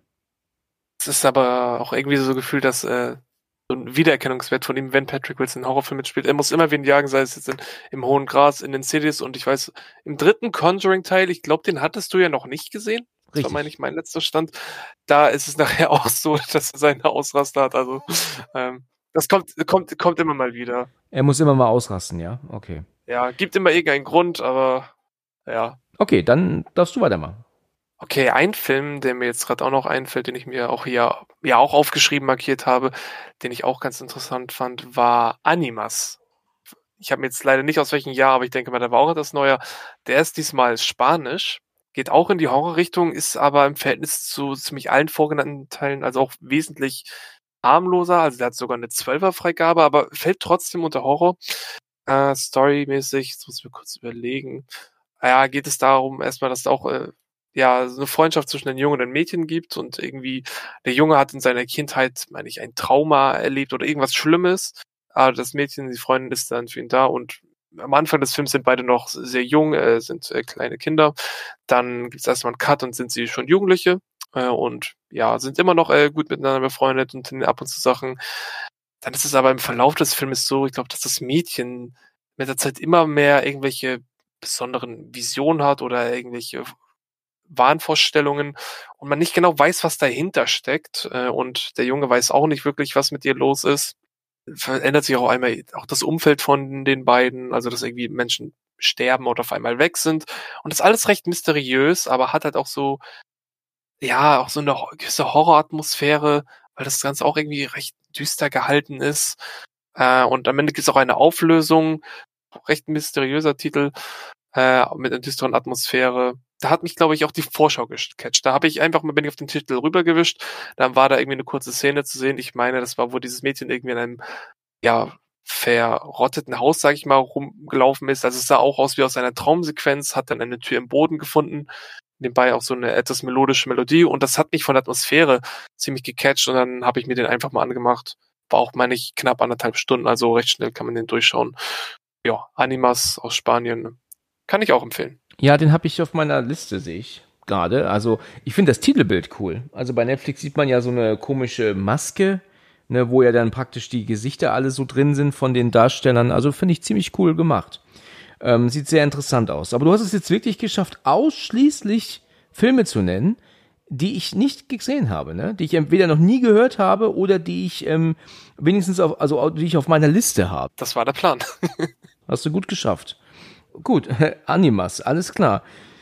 Es ist aber auch irgendwie so gefühlt, dass äh, so ein Wiedererkennungswert von ihm, wenn Patrick Wilson einen Horrorfilm mitspielt. Er muss immer wen jagen, sei es jetzt in, im Hohen Gras, in den Cities und ich weiß, im dritten Conjuring-Teil, ich glaube, den hattest du ja noch nicht gesehen. Das Richtig. war, meine ich, mein letzter Stand. Da ist es nachher auch so, dass er seine Ausraster hat. Also ähm, das kommt, kommt, kommt immer mal wieder. Er muss immer mal ausrasten, ja? Okay. Ja, gibt immer irgendeinen Grund, aber ja. Okay, dann darfst du weitermachen. Okay, ein Film, der mir jetzt gerade auch noch einfällt, den ich mir auch hier ja auch aufgeschrieben markiert habe, den ich auch ganz interessant fand, war Animas. Ich habe mir jetzt leider nicht aus welchem Jahr, aber ich denke mal, der war auch das Neue. Der ist diesmal Spanisch, geht auch in die Horrorrichtung, ist aber im Verhältnis zu ziemlich allen vorgenannten Teilen also auch wesentlich harmloser. Also der hat sogar eine Zwölfer-Freigabe, aber fällt trotzdem unter Horror. Äh, storymäßig, jetzt muss ich mir kurz überlegen. Ja, geht es darum erstmal, dass auch äh, ja, so eine Freundschaft zwischen einem Jungen und einem Mädchen gibt und irgendwie der Junge hat in seiner Kindheit, meine ich, ein Trauma erlebt oder irgendwas Schlimmes, aber das Mädchen, die Freundin ist dann für ihn da und am Anfang des Films sind beide noch sehr jung, äh, sind äh, kleine Kinder, dann gibt's erstmal einen Cut und sind sie schon Jugendliche äh, und ja, sind immer noch äh, gut miteinander befreundet und ab und zu Sachen. Dann ist es aber im Verlauf des Films so, ich glaube, dass das Mädchen mit der Zeit immer mehr irgendwelche besonderen Visionen hat oder irgendwelche Wahnvorstellungen und man nicht genau weiß, was dahinter steckt äh, und der Junge weiß auch nicht wirklich, was mit ihr los ist. Verändert sich auch einmal auch das Umfeld von den beiden, also dass irgendwie Menschen sterben oder auf einmal weg sind und das ist alles recht mysteriös, aber hat halt auch so, ja, auch so eine gewisse Horroratmosphäre, weil das Ganze auch irgendwie recht düster gehalten ist äh, und am Ende gibt es auch eine Auflösung, recht mysteriöser Titel äh, mit einer düsteren Atmosphäre. Da hat mich, glaube ich, auch die Vorschau gecatcht. Da habe ich einfach mal, bin ich auf den Titel rübergewischt, dann war da irgendwie eine kurze Szene zu sehen. Ich meine, das war, wo dieses Mädchen irgendwie in einem, ja, verrotteten Haus, sage ich mal, rumgelaufen ist. Also es sah auch aus wie aus einer Traumsequenz, hat dann eine Tür im Boden gefunden, nebenbei auch so eine etwas melodische Melodie und das hat mich von der Atmosphäre ziemlich gecatcht und dann habe ich mir den einfach mal angemacht. War auch, meine ich, knapp anderthalb Stunden, also recht schnell kann man den durchschauen. Ja, Animas aus Spanien. Kann ich auch empfehlen. Ja, den habe ich auf meiner Liste, sehe ich gerade. Also ich finde das Titelbild cool. Also bei Netflix sieht man ja so eine komische Maske, ne, wo ja dann praktisch die Gesichter alle so drin sind von den Darstellern. Also finde ich ziemlich cool gemacht. Ähm, sieht sehr interessant aus. Aber du hast es jetzt wirklich geschafft, ausschließlich Filme zu nennen, die ich nicht gesehen habe, ne? Die ich entweder noch nie gehört habe oder die ich ähm, wenigstens auf, also die ich auf meiner Liste habe. Das war der Plan. Hast du gut geschafft. Gut, Animas, alles klar.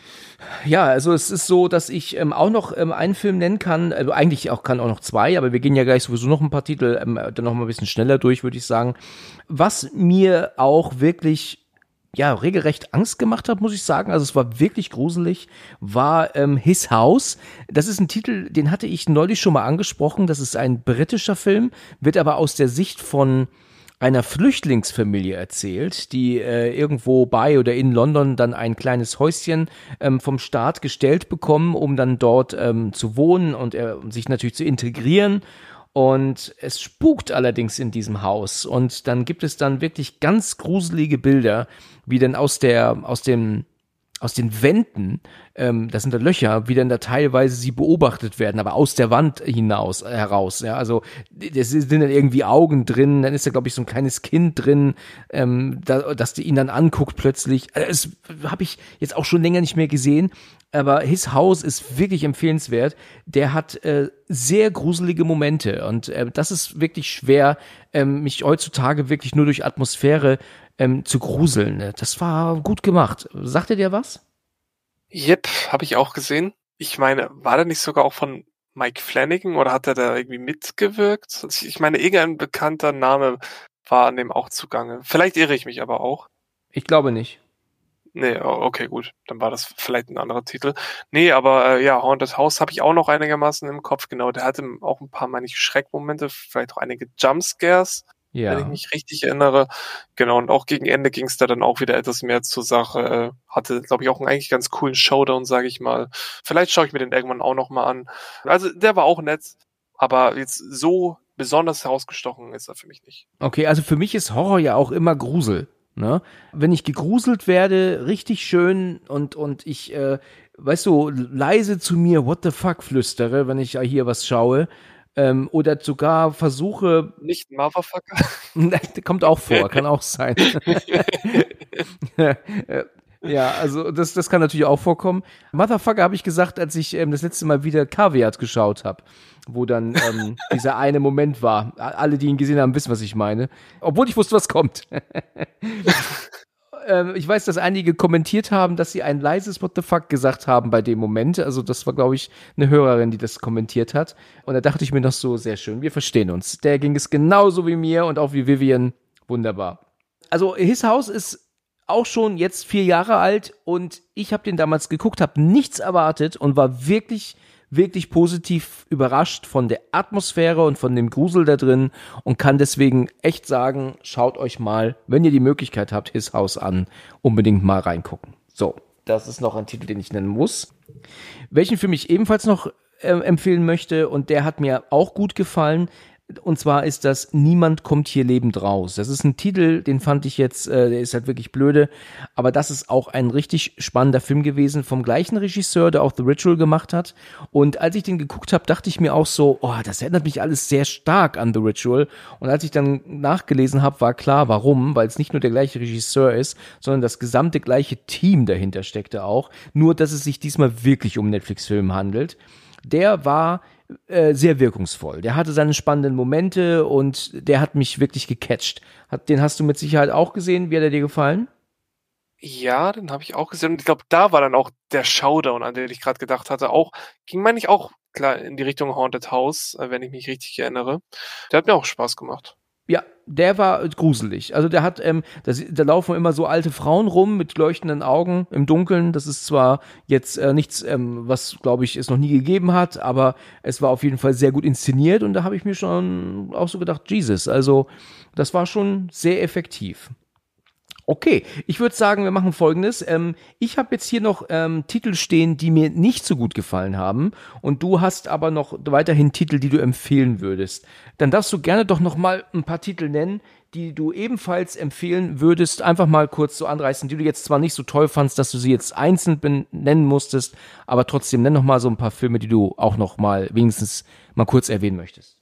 Ja, also es ist so, dass ich ähm, auch noch ähm, einen Film nennen kann, also eigentlich auch kann auch noch zwei, aber wir gehen ja gleich sowieso noch ein paar Titel ähm, dann noch mal ein bisschen schneller durch, würde ich sagen. Was mir auch wirklich ja regelrecht Angst gemacht hat, muss ich sagen, also es war wirklich gruselig, war ähm, His House. Das ist ein Titel, den hatte ich neulich schon mal angesprochen, das ist ein britischer Film, wird aber aus der Sicht von einer Flüchtlingsfamilie erzählt, die äh, irgendwo bei oder in London dann ein kleines Häuschen ähm, vom Staat gestellt bekommen, um dann dort ähm, zu wohnen und äh, sich natürlich zu integrieren. Und es spukt allerdings in diesem Haus. Und dann gibt es dann wirklich ganz gruselige Bilder, wie denn aus der, aus dem, aus den Wänden, ähm, das sind da Löcher, wie dann da teilweise sie beobachtet werden, aber aus der Wand hinaus, äh, heraus, ja, also es sind dann irgendwie Augen drin, dann ist da, glaube ich, so ein kleines Kind drin, ähm, da, dass die ihn dann anguckt plötzlich, also, das habe ich jetzt auch schon länger nicht mehr gesehen, aber His House ist wirklich empfehlenswert, der hat äh, sehr gruselige Momente und äh, das ist wirklich schwer, ähm, mich heutzutage wirklich nur durch Atmosphäre ähm, zu gruseln. Das war gut gemacht. Sagt er dir was? Yep, habe ich auch gesehen. Ich meine, war der nicht sogar auch von Mike Flanagan oder hat er da irgendwie mitgewirkt? Ich meine, irgendein bekannter Name war an dem auch zugange. Vielleicht irre ich mich aber auch. Ich glaube nicht. Nee, okay, gut. Dann war das vielleicht ein anderer Titel. Nee, aber äh, ja, Haunted House habe ich auch noch einigermaßen im Kopf. Genau, der hatte auch ein paar, meine ich, Schreckmomente, vielleicht auch einige Jumpscares, Ja. wenn ich mich richtig erinnere. Genau, und auch gegen Ende ging es da dann auch wieder etwas mehr zur Sache. Äh, hatte, glaube ich, auch einen eigentlich ganz coolen Showdown, sage ich mal. Vielleicht schaue ich mir den irgendwann auch noch mal an. Also, der war auch nett, aber jetzt so besonders herausgestochen ist er für mich nicht. Okay, also für mich ist Horror ja auch immer Grusel. Ne? Wenn ich gegruselt werde, richtig schön und, und ich, äh, weißt du, leise zu mir What the fuck flüstere, wenn ich hier was schaue, ähm, oder sogar versuche. Nicht Motherfucker? Kommt auch vor, kann auch sein. Ja, also das, das kann natürlich auch vorkommen. Motherfucker habe ich gesagt, als ich ähm, das letzte Mal wieder Kaviat geschaut habe, wo dann ähm, dieser eine Moment war. Alle, die ihn gesehen haben, wissen, was ich meine. Obwohl ich wusste, was kommt. ähm, ich weiß, dass einige kommentiert haben, dass sie ein leises What the fuck gesagt haben bei dem Moment. Also das war, glaube ich, eine Hörerin, die das kommentiert hat. Und da dachte ich mir noch so, sehr schön, wir verstehen uns. Der ging es genauso wie mir und auch wie Vivian. Wunderbar. Also His House ist auch schon jetzt vier Jahre alt und ich habe den damals geguckt, habe nichts erwartet und war wirklich, wirklich positiv überrascht von der Atmosphäre und von dem Grusel da drin und kann deswegen echt sagen, schaut euch mal, wenn ihr die Möglichkeit habt, His House an, unbedingt mal reingucken. So, das ist noch ein Titel, den ich nennen muss. Welchen Film ich ebenfalls noch äh, empfehlen möchte und der hat mir auch gut gefallen. Und zwar ist das Niemand kommt hier lebend raus. Das ist ein Titel, den fand ich jetzt, äh, der ist halt wirklich blöde, aber das ist auch ein richtig spannender Film gewesen vom gleichen Regisseur, der auch The Ritual gemacht hat. Und als ich den geguckt habe, dachte ich mir auch so, oh, das erinnert mich alles sehr stark an The Ritual. Und als ich dann nachgelesen habe, war klar, warum, weil es nicht nur der gleiche Regisseur ist, sondern das gesamte gleiche Team dahinter steckte auch. Nur, dass es sich diesmal wirklich um Netflix-Film handelt. Der war äh, sehr wirkungsvoll. Der hatte seine spannenden Momente und der hat mich wirklich gecatcht. Hat, den hast du mit Sicherheit auch gesehen. Wie hat er dir gefallen? Ja, den habe ich auch gesehen. Und ich glaube, da war dann auch der Showdown, an den ich gerade gedacht hatte. Auch ging, meine ich, auch klar in die Richtung Haunted House, wenn ich mich richtig erinnere. Der hat mir auch Spaß gemacht. Ja, der war gruselig. Also der hat, ähm, da, da laufen immer so alte Frauen rum mit leuchtenden Augen im Dunkeln. Das ist zwar jetzt äh, nichts, ähm, was, glaube ich, es noch nie gegeben hat, aber es war auf jeden Fall sehr gut inszeniert und da habe ich mir schon auch so gedacht, Jesus, also das war schon sehr effektiv. Okay, ich würde sagen, wir machen Folgendes. Ähm, ich habe jetzt hier noch ähm, Titel stehen, die mir nicht so gut gefallen haben und du hast aber noch weiterhin Titel, die du empfehlen würdest. Dann darfst du gerne doch noch mal ein paar Titel nennen, die du ebenfalls empfehlen würdest, einfach mal kurz so anreißen, die du jetzt zwar nicht so toll fandst, dass du sie jetzt einzeln benennen musstest, aber trotzdem nenn noch mal so ein paar Filme, die du auch noch mal wenigstens mal kurz erwähnen möchtest.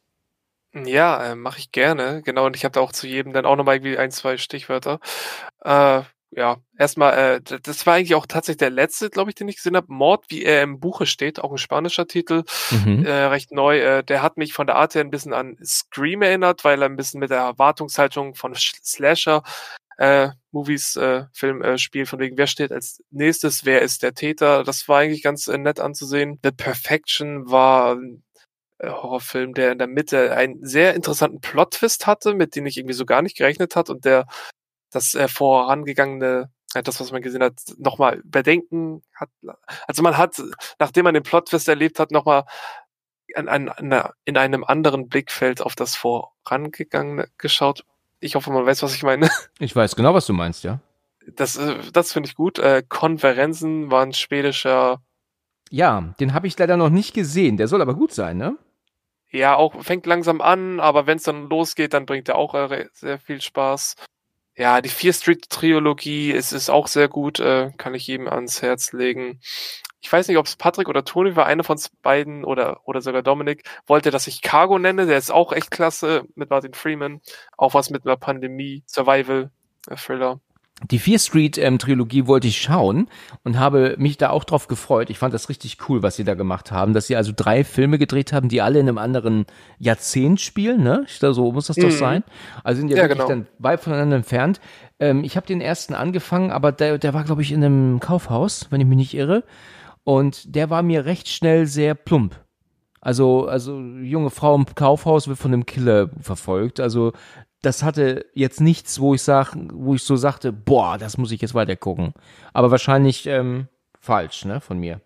Ja, äh, mache ich gerne. Genau, und ich hatte auch zu jedem dann auch nochmal irgendwie ein, zwei Stichwörter. Äh, ja, erstmal, äh, d- das war eigentlich auch tatsächlich der letzte, glaube ich, den ich gesehen habe. Mord, wie er im Buche steht, auch ein spanischer Titel, Mhm. äh, recht neu. Äh, der hat mich von der Art her ein bisschen an Scream erinnert, weil er ein bisschen mit der Erwartungshaltung von Sch- Slasher äh, Movies, äh, Film äh, spielt, von wegen, wer steht als nächstes, wer ist der Täter. Das war eigentlich ganz äh, nett anzusehen. The Perfection war Horrorfilm, der in der Mitte einen sehr interessanten Plot-Twist hatte, mit dem ich irgendwie so gar nicht gerechnet hat und der das äh, vorangegangene, äh, das, was man gesehen hat, nochmal überdenken hat. Also man hat, nachdem man den Plot-Twist erlebt hat, nochmal an, an, an, in einem anderen Blickfeld auf das Vorangegangene geschaut. Ich hoffe, man weiß, was ich meine. Ich weiß genau, was du meinst, ja. Das, äh, das finde ich gut. Äh, Konferenzen war ein schwedischer. Ja, den habe ich leider noch nicht gesehen. Der soll aber gut sein, ne? Ja, auch fängt langsam an, aber wenn es dann losgeht, dann bringt er auch äh, sehr viel Spaß. Ja, die Fear Street Trilogie ist, ist auch sehr gut, äh, kann ich jedem ans Herz legen. Ich weiß nicht, ob es Patrick oder Toni war, einer von beiden oder, oder sogar Dominik, wollte, dass ich Cargo nenne, der ist auch echt klasse mit Martin Freeman. Auch was mit einer Pandemie, Survival, äh, Thriller. Die Fear Street ähm, Trilogie wollte ich schauen und habe mich da auch drauf gefreut. Ich fand das richtig cool, was sie da gemacht haben, dass sie also drei Filme gedreht haben, die alle in einem anderen Jahrzehnt spielen, ne? So muss das doch Mhm. sein. Also sind ja, Ja, wirklich genau. dann weit voneinander entfernt. Ähm, ich habe den ersten angefangen, aber der, der war, glaube ich, in einem Kaufhaus, wenn ich mich nicht irre. Und der war mir recht schnell sehr plump. Also, also junge Frau im Kaufhaus wird von einem Killer verfolgt. Also das hatte jetzt nichts, wo ich sag, wo ich so sagte, boah, das muss ich jetzt weiter gucken. Aber wahrscheinlich ähm, falsch, ne, von mir.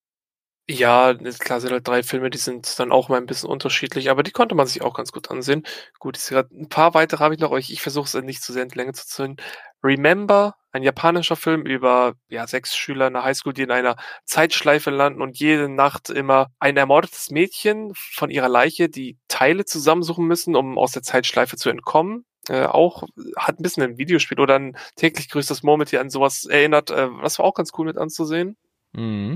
Ja, klar sind halt drei Filme, die sind dann auch mal ein bisschen unterschiedlich, aber die konnte man sich auch ganz gut ansehen. Gut, ich sehe grad, ein paar weitere habe ich noch, aber ich, ich versuche es nicht zu sehr in die Länge zu ziehen. Remember, ein japanischer Film über ja, sechs Schüler in der Highschool, die in einer Zeitschleife landen und jede Nacht immer ein ermordetes Mädchen von ihrer Leiche die Teile zusammensuchen müssen, um aus der Zeitschleife zu entkommen. Äh, auch hat ein bisschen ein Videospiel oder ein täglich größtes Murmeltier an sowas erinnert. Äh, das war auch ganz cool mit anzusehen. Mhm.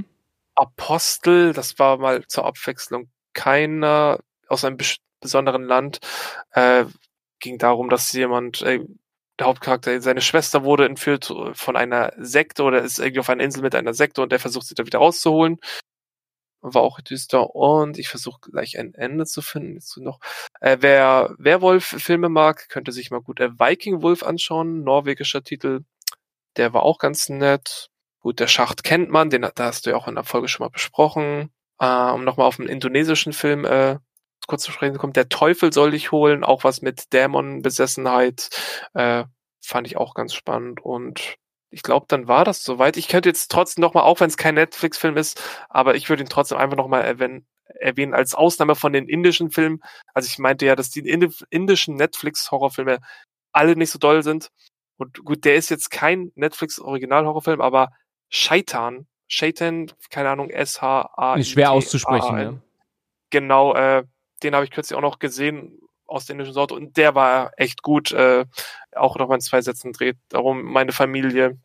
Apostel, das war mal zur Abwechslung keiner aus einem bes- besonderen Land. Äh, ging darum, dass jemand, äh, der Hauptcharakter, seine Schwester wurde entführt von einer Sekte oder ist irgendwie auf einer Insel mit einer Sekte und der versucht sie da wieder rauszuholen. War auch düster und ich versuche gleich ein Ende zu finden. Jetzt noch, äh, wer Werwolf-Filme mag, könnte sich mal gut äh, Viking Wolf anschauen, norwegischer Titel. Der war auch ganz nett. Gut, der Schacht kennt man, den da hast du ja auch in der Folge schon mal besprochen. Äh, um nochmal auf einen indonesischen Film äh, kurz zu sprechen zu kommen, Der Teufel soll dich holen, auch was mit Dämonenbesessenheit. Äh, fand ich auch ganz spannend und ich glaube, dann war das soweit. Ich könnte jetzt trotzdem nochmal, auch wenn es kein Netflix-Film ist, aber ich würde ihn trotzdem einfach nochmal erwähnen, erwähnen als Ausnahme von den indischen Filmen. Also ich meinte ja, dass die indi- indischen Netflix-Horrorfilme alle nicht so doll sind. Und gut, der ist jetzt kein Netflix-Original-Horrorfilm, aber Shaitan, Shaitan, keine Ahnung, S H A I T A N. Ist schwer auszusprechen, ne? Genau, äh, den habe ich kürzlich auch noch gesehen aus der indischen Sorte und der war echt gut, äh, auch noch mal in zwei Sätzen dreht. Darum meine Familie,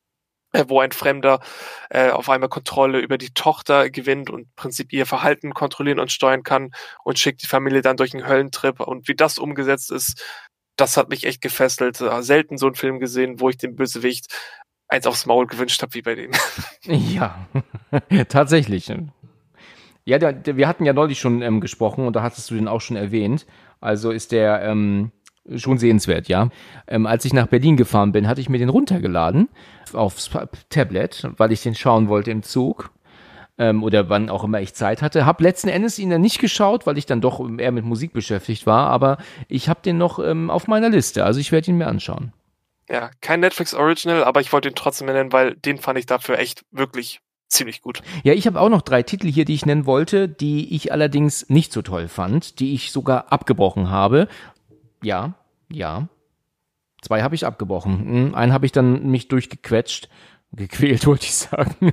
äh, wo ein Fremder äh, auf einmal Kontrolle über die Tochter gewinnt und im Prinzip ihr Verhalten kontrollieren und steuern kann und schickt die Familie dann durch einen Höllentrip und wie das umgesetzt ist, das hat mich echt gefesselt. Selten so einen Film gesehen, wo ich dem Bösewicht eins aufs Maul gewünscht habe, wie bei dem. Ja, tatsächlich. Ja, der, der, wir hatten ja neulich schon ähm, gesprochen und da hattest du den auch schon erwähnt. Also ist der ähm, schon sehenswert, ja. Ähm, als ich nach Berlin gefahren bin, hatte ich mir den runtergeladen aufs Tablet, weil ich den schauen wollte im Zug. Ähm, oder wann auch immer ich Zeit hatte. Hab letzten Endes ihn dann nicht geschaut, weil ich dann doch eher mit Musik beschäftigt war, aber ich habe den noch ähm, auf meiner Liste, also ich werde ihn mir anschauen. Ja, kein Netflix Original, aber ich wollte ihn trotzdem nennen, weil den fand ich dafür echt wirklich ziemlich gut. Ja, ich habe auch noch drei Titel hier, die ich nennen wollte, die ich allerdings nicht so toll fand, die ich sogar abgebrochen habe. Ja, ja. Zwei habe ich abgebrochen. Einen habe ich dann mich durchgequetscht. Gequält, wollte ich sagen.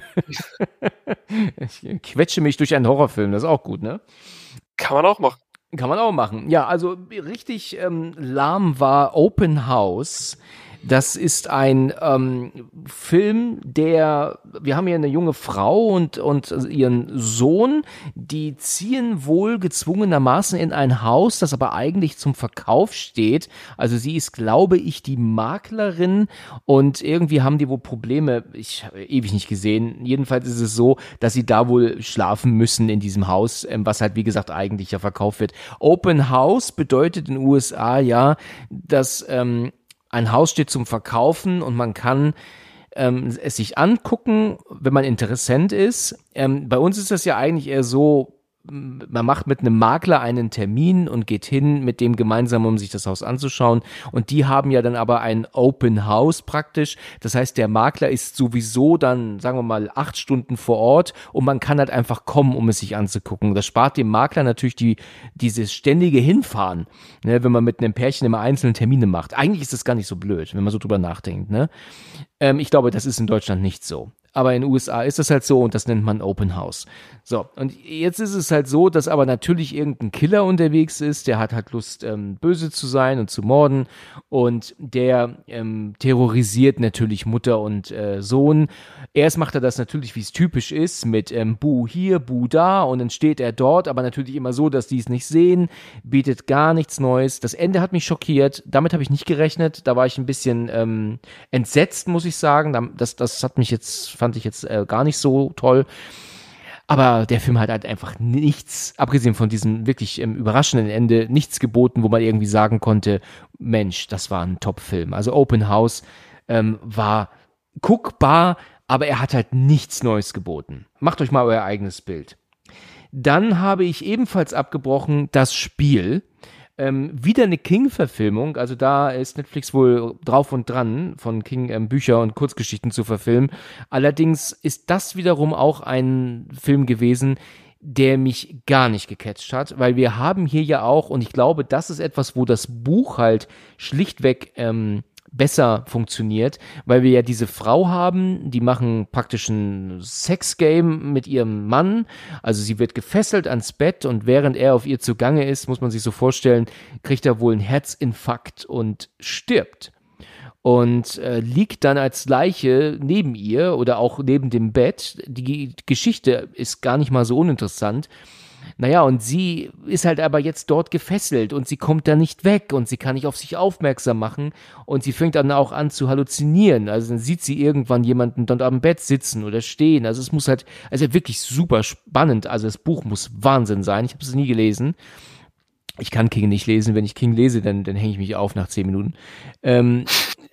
Ich quetsche mich durch einen Horrorfilm, das ist auch gut, ne? Kann man auch machen. Kann man auch machen. Ja, also richtig ähm, lahm war Open House. Das ist ein ähm, Film, der, wir haben hier eine junge Frau und, und ihren Sohn, die ziehen wohl gezwungenermaßen in ein Haus, das aber eigentlich zum Verkauf steht. Also sie ist, glaube ich, die Maklerin und irgendwie haben die wohl Probleme, ich habe ewig nicht gesehen. Jedenfalls ist es so, dass sie da wohl schlafen müssen in diesem Haus, ähm, was halt, wie gesagt, eigentlich ja verkauft wird. Open House bedeutet in den U S A ja, dass ähm, ein Haus steht zum Verkaufen und man kann ähm, es sich angucken, wenn man interessent ist. Ähm, bei uns ist das ja eigentlich eher so, man macht mit einem Makler einen Termin und geht hin mit dem gemeinsam, um sich das Haus anzuschauen. Und die haben ja dann aber ein Open House praktisch. Das heißt, der Makler ist sowieso dann, sagen wir mal, acht Stunden vor Ort und man kann halt einfach kommen, um es sich anzugucken. Das spart dem Makler natürlich die dieses ständige Hinfahren, ne, wenn man mit einem Pärchen immer einzelne Termine macht. Eigentlich ist das gar nicht so blöd, wenn man so drüber nachdenkt. Ne? Ähm, ich glaube, das ist in Deutschland nicht so. Aber in den U S A ist das halt so und das nennt man Open House. So, und jetzt ist es halt so, dass aber natürlich irgendein Killer unterwegs ist, der hat halt Lust, ähm, böse zu sein und zu morden und der ähm, terrorisiert natürlich Mutter und äh, Sohn. Erst macht er das natürlich, wie es typisch ist, mit ähm, Bu hier, Bu da und dann steht er dort, aber natürlich immer so, dass die es nicht sehen, bietet gar nichts Neues. Das Ende hat mich schockiert, damit habe ich nicht gerechnet, da war ich ein bisschen ähm, entsetzt, muss ich sagen. Das, das hat mich jetzt fand ich jetzt äh, gar nicht so toll. Aber der Film hat halt einfach nichts, abgesehen von diesem wirklich ähm, überraschenden Ende, nichts geboten, wo man irgendwie sagen konnte, Mensch, das war ein Top-Film. Also Open House ähm, war guckbar, aber er hat halt nichts Neues geboten. Macht euch mal euer eigenes Bild. Dann habe ich ebenfalls abgebrochen das Spiel. Ähm, wieder eine King-Verfilmung, also da ist Netflix wohl drauf und dran, von King ähm, Bücher und Kurzgeschichten zu verfilmen. Allerdings ist das wiederum auch ein Film gewesen, der mich gar nicht gecatcht hat, weil wir haben hier ja auch, und ich glaube, das ist etwas, wo das Buch halt schlichtweg ähm, besser funktioniert, weil wir ja diese Frau haben, die machen praktisch ein Sexgame mit ihrem Mann, also sie wird gefesselt ans Bett und während er auf ihr zugange ist, muss man sich so vorstellen, kriegt er wohl einen Herzinfarkt und stirbt. Und äh, liegt dann als Leiche neben ihr oder auch neben dem Bett. Die Geschichte ist gar nicht mal so uninteressant. Naja, und sie ist halt aber jetzt dort gefesselt und sie kommt da nicht weg und sie kann nicht auf sich aufmerksam machen und sie fängt dann auch an zu halluzinieren. Also dann sieht sie irgendwann jemanden dort am Bett sitzen oder stehen. Also es muss halt, also wirklich super spannend. Also das Buch muss Wahnsinn sein. Ich habe es nie gelesen. Ich kann King nicht lesen. Wenn ich King lese, dann, dann hänge ich mich auf nach zehn Minuten. Ähm,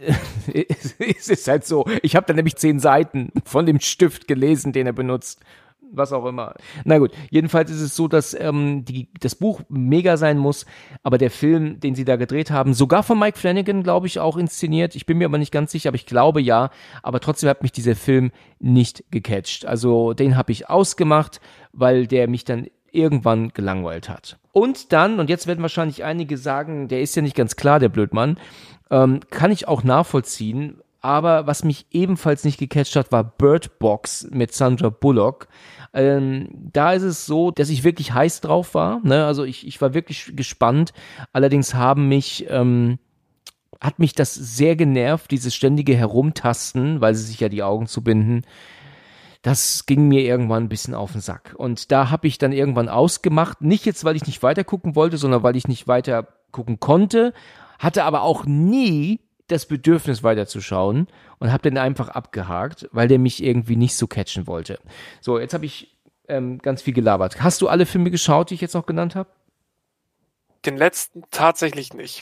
es ist halt so. Ich habe dann nämlich zehn Seiten von dem Stift gelesen, den er benutzt. Was auch immer. Na gut, jedenfalls ist es so, dass ähm, die, das Buch mega sein muss, aber der Film, den sie da gedreht haben, sogar von Mike Flanagan, glaube ich, auch inszeniert. Ich bin mir aber nicht ganz sicher, aber ich glaube ja. Aber trotzdem hat mich dieser Film nicht gecatcht. Also den habe ich ausgemacht, weil der mich dann irgendwann gelangweilt hat. Und dann, und jetzt werden wahrscheinlich einige sagen, der ist ja nicht ganz klar, der Blödmann, ähm, kann ich auch nachvollziehen. Aber was mich ebenfalls nicht gecatcht hat, war Bird Box mit Sandra Bullock. Ähm, da ist es so, dass ich wirklich heiß drauf war. Ne? Also ich, ich war wirklich gespannt. Allerdings haben mich, ähm, hat mich das sehr genervt, dieses ständige Herumtasten, weil sie sich ja die Augen zubinden. Das ging mir irgendwann ein bisschen auf den Sack. Und da habe ich dann irgendwann ausgemacht. Nicht jetzt, weil ich nicht weiter gucken wollte, sondern weil ich nicht weiter gucken konnte. Hatte aber auch nie das Bedürfnis weiterzuschauen und habe den einfach abgehakt, weil der mich irgendwie nicht so catchen wollte. So, jetzt habe ich ähm, ganz viel gelabert. Hast du alle Filme geschaut, die ich jetzt noch genannt habe? Den letzten tatsächlich nicht.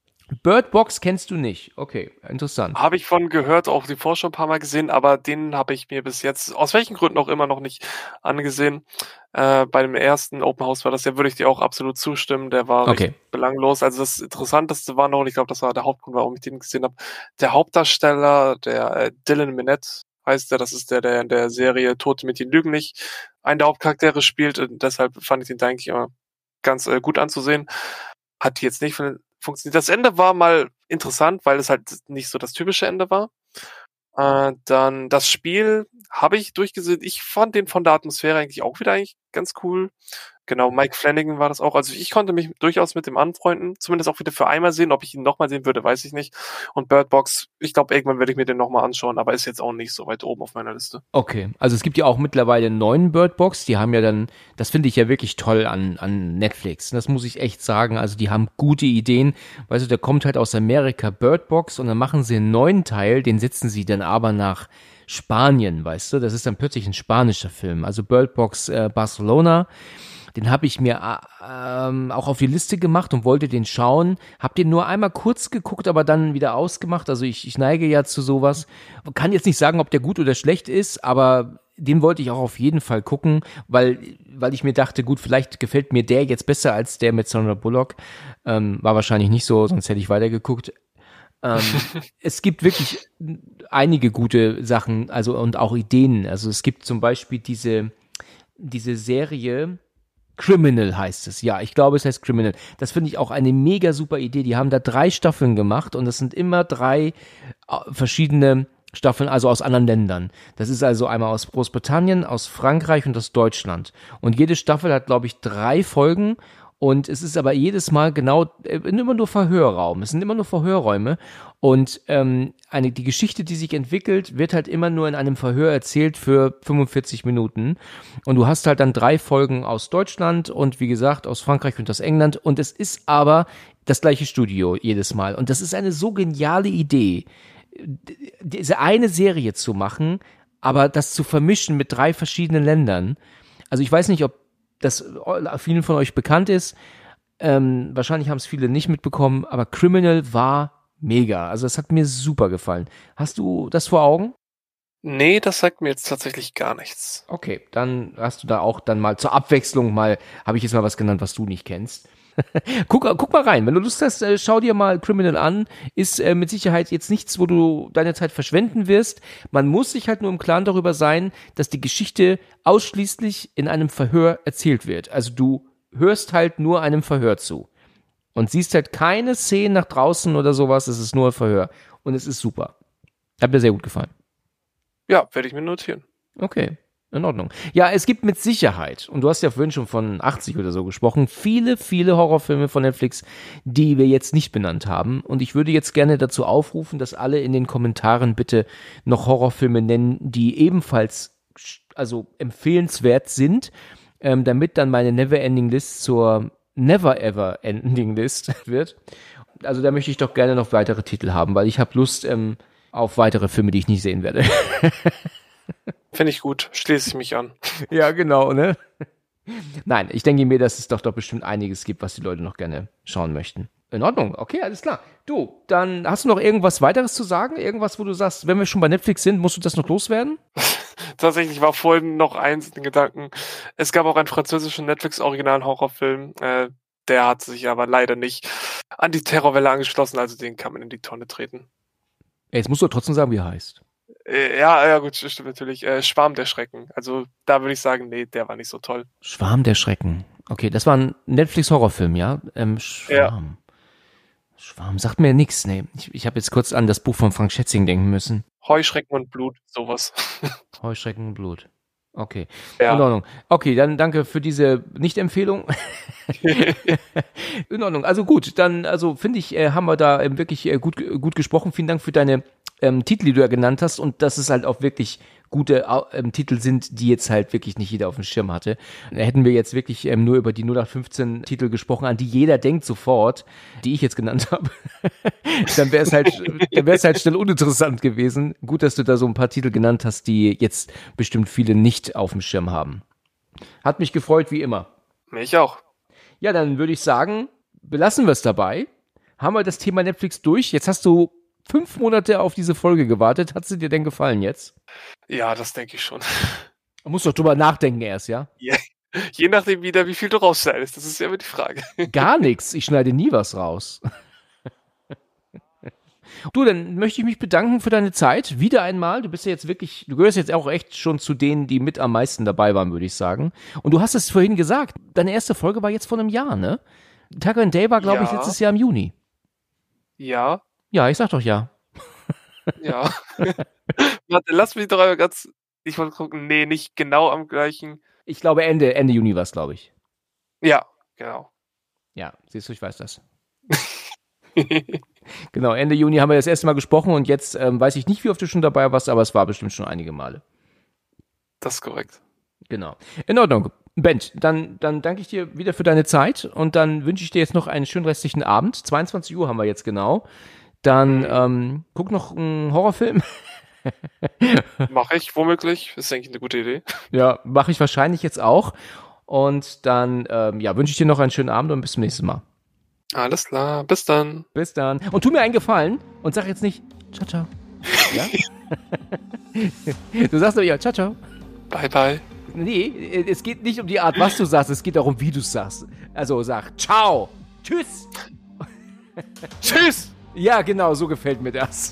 Bird Box kennst du nicht. Okay, interessant. Habe ich von gehört, auch die Vorschau ein paar Mal gesehen, aber den habe ich mir bis jetzt, aus welchen Gründen auch immer, noch nicht angesehen. Äh, bei dem ersten Open House war das ja, würde ich dir auch absolut zustimmen. Der war Okay. recht belanglos. Also das Interessanteste war noch, und ich glaube, das war der Hauptgrund, warum ich den gesehen habe, der Hauptdarsteller, der äh, Dylan Minnette heißt der, das ist der, der in der Serie Tote Mädchen lügen nicht, einen der Hauptcharaktere spielt. Und deshalb fand ich den da eigentlich immer ganz äh, gut anzusehen. Hat jetzt nicht von funktioniert. Das Ende war mal interessant, weil es halt nicht so das typische Ende war. Äh, dann das Spiel habe ich durchgesehen. Ich fand den von der Atmosphäre eigentlich auch wieder eigentlich ganz cool. Genau, Mike Flanagan war das auch. Also ich konnte mich durchaus mit dem anfreunden. Zumindest auch wieder für einmal sehen. Ob ich ihn nochmal sehen würde, weiß ich nicht. Und Bird Box, ich glaube, irgendwann werde ich mir den nochmal anschauen, aber ist jetzt auch nicht so weit oben auf meiner Liste. Okay, also es gibt ja auch mittlerweile einen neuen Bird Box. Die haben ja dann, das finde ich ja wirklich toll an, an Netflix. Das muss ich echt sagen. Also die haben gute Ideen. Weißt du, der kommt halt aus Amerika, Bird Box, und dann machen sie einen neuen Teil, den setzen sie dann aber nach Spanien, weißt du. Das ist dann plötzlich ein spanischer Film. Also Bird Box äh, Barcelona. Den habe ich mir ähm, auch auf die Liste gemacht und wollte den schauen. Hab den nur einmal kurz geguckt, aber dann wieder ausgemacht. Also ich, ich neige ja zu sowas. Kann jetzt nicht sagen, ob der gut oder schlecht ist, aber den wollte ich auch auf jeden Fall gucken, weil, weil ich mir dachte, gut, vielleicht gefällt mir der jetzt besser als der mit Sandra Bullock. Ähm, war wahrscheinlich nicht so, sonst hätte ich weitergeguckt. ähm, es gibt wirklich einige gute Sachen, also und auch Ideen. Also es gibt zum Beispiel diese, diese Serie Criminal heißt es. Ja, ich glaube, es heißt Criminal. Das finde ich auch eine mega super Idee. Die haben da drei Staffeln gemacht und das sind immer drei verschiedene Staffeln, also aus anderen Ländern. Das ist also einmal aus Großbritannien, aus Frankreich und aus Deutschland. Und jede Staffel hat, glaube ich, drei Folgen. Und es ist aber jedes Mal genau, immer nur Verhörraum. Es sind immer nur Verhörräume. Und ähm, eine, die Geschichte, die sich entwickelt, wird halt immer nur in einem Verhör erzählt für fünfundvierzig Minuten. Und du hast halt dann drei Folgen aus Deutschland und wie gesagt aus Frankreich und aus England. Und es ist aber das gleiche Studio jedes Mal. Und das ist eine so geniale Idee, diese eine Serie zu machen, aber das zu vermischen mit drei verschiedenen Ländern. Also ich weiß nicht, ob das vielen von euch bekannt ist. Ähm, wahrscheinlich haben es viele nicht mitbekommen, aber Criminal war mega. Also es hat mir super gefallen. Hast du das vor Augen? Nee, das sagt mir jetzt tatsächlich gar nichts. Okay, dann hast du da auch dann mal zur Abwechslung mal, habe ich jetzt mal was genannt, was du nicht kennst. guck, guck mal rein. Wenn du Lust hast, äh, schau dir mal Criminal an. Ist äh, mit Sicherheit jetzt nichts, wo du deine Zeit verschwenden wirst. Man muss sich halt nur im Klaren darüber sein, dass die Geschichte ausschließlich in einem Verhör erzählt wird. Also du hörst halt nur einem Verhör zu. Und siehst halt keine Szenen nach draußen oder sowas. Es ist nur ein Verhör. Und es ist super. Hat mir sehr gut gefallen. Ja, werde ich mir notieren. Okay. In Ordnung. Ja, es gibt mit Sicherheit, und du hast ja vorhin schon von achtzig oder so gesprochen, viele, viele Horrorfilme von Netflix, die wir jetzt nicht benannt haben. Und ich würde jetzt gerne dazu aufrufen, dass alle in den Kommentaren bitte noch Horrorfilme nennen, die ebenfalls also empfehlenswert sind, ähm, damit dann meine Never-Ending List zur Never-Ever-Ending List wird. Also da möchte ich doch gerne noch weitere Titel haben, weil ich habe Lust ähm, auf weitere Filme, die ich nicht sehen werde. Finde ich gut, schließe ich mich an. Ja, genau, ne? Nein, ich denke mir, dass es doch doch bestimmt einiges gibt, was die Leute noch gerne schauen möchten. In Ordnung, okay, alles klar. Du, dann hast du noch irgendwas weiteres zu sagen? Irgendwas, wo du sagst, wenn wir schon bei Netflix sind, musst du das noch loswerden? Tatsächlich war vorhin noch eins in den Gedanken. Es gab auch einen französischen Netflix-Original-Horrorfilm, äh, der hat sich aber leider nicht an die Terrorwelle angeschlossen, also den kann man in die Tonne treten. Jetzt musst du trotzdem sagen, wie er heißt. Ja, ja gut, stimmt natürlich. Äh, Schwarm der Schrecken. Also da würde ich sagen, nee, der war nicht so toll. Schwarm der Schrecken. Okay, das war ein Netflix-Horrorfilm, ja? Ähm, Schwarm. Ja. Schwarm sagt mir nichts, nee. Ich, ich habe jetzt kurz an das Buch von Frank Schätzing denken müssen. Heuschrecken und Blut, sowas. Heuschrecken und Blut. Okay, ja. In Ordnung. Okay, dann danke für diese Nicht-Empfehlung. In Ordnung, also gut, dann also finde ich, äh, haben wir da ähm, wirklich äh, gut, gut gesprochen. Vielen Dank für deine ähm, Titel, die du ja genannt hast und dass es halt auch wirklich gute ähm, Titel sind, die jetzt halt wirklich nicht jeder auf dem Schirm hatte. Da hätten wir jetzt wirklich ähm, nur über die null acht fünfzehn Titel gesprochen, an die jeder denkt sofort, die ich jetzt genannt habe. Dann wäre es halt, dann wäre es halt schnell uninteressant gewesen. Gut, dass du da so ein paar Titel genannt hast, die jetzt bestimmt viele nicht auf dem Schirm haben. Hat mich gefreut, wie immer. Mich auch. Ja, dann würde ich sagen, belassen wir es dabei. Haben wir das Thema Netflix durch. Jetzt hast du fünf Monate auf diese Folge gewartet. Hat sie dir denn gefallen jetzt? Ja, das denke ich schon. Du musst doch drüber nachdenken erst, ja? Ja. Je nachdem wieder, wie viel du rausschneidest. Das ist ja immer die Frage. Gar nichts. Ich schneide nie was raus. Du, dann möchte ich mich bedanken für deine Zeit. Wieder einmal. Du bist ja jetzt wirklich, du gehörst jetzt auch echt schon zu denen, die mit am meisten dabei waren, würde ich sagen. Und du hast es vorhin gesagt. Deine erste Folge war jetzt vor einem Jahr, ne? Tucker and Dale war, glaube ja. ich, letztes Jahr im Juni. Ja. Ja, ich sag doch ja. Ja. Warte, lass mich doch einmal ganz, ich wollte gucken, nee, nicht genau am gleichen. Ich glaube Ende, Ende Juni war es, glaube ich. Ja, genau. Ja, siehst du, ich weiß das. Genau, Ende Juni haben wir das erste Mal gesprochen und jetzt ähm, weiß ich nicht, wie oft du schon dabei warst, aber es war bestimmt schon einige Male. Das ist korrekt. Genau. In Ordnung. Bent, dann, dann danke ich dir wieder für deine Zeit und dann wünsche ich dir jetzt noch einen schönen restlichen Abend. zweiundzwanzig Uhr haben wir jetzt genau. Dann ähm, guck noch einen Horrorfilm. Mache ich womöglich. Ist, denke ich, eine gute Idee. Ja, mache ich wahrscheinlich jetzt auch. Und dann ähm, ja, wünsche ich dir noch einen schönen Abend und bis zum nächsten Mal. Alles klar, bis dann. Bis dann. Und tu mir einen Gefallen und sag jetzt nicht ciao, ciao. Ja? Du sagst doch ja ciao, ciao. Bye, bye. Nee, es geht nicht um die Art, was du sagst, es geht darum, wie du es sagst. Also sag ciao, tschüss. Tschüss. Ja, genau, so gefällt mir das.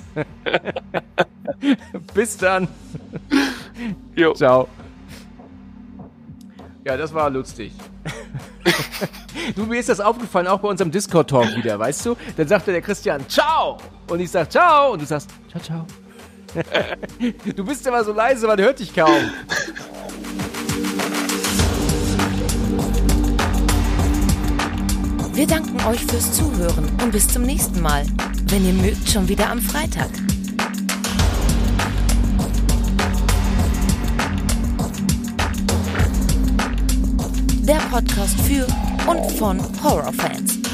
Bis dann. Jo. Ciao. Ja, das war lustig. Du, mir ist das aufgefallen, auch bei unserem Discord-Talk wieder, weißt du? Dann sagte der Christian, ciao! Und ich sag, ciao! Und du sagst, ciao, ciao. Du bist immer so leise, man hört dich kaum. Wir danken euch fürs Zuhören und bis zum nächsten Mal. Wenn ihr mögt, schon wieder am Freitag. Der Podcast für und von Horrorfans.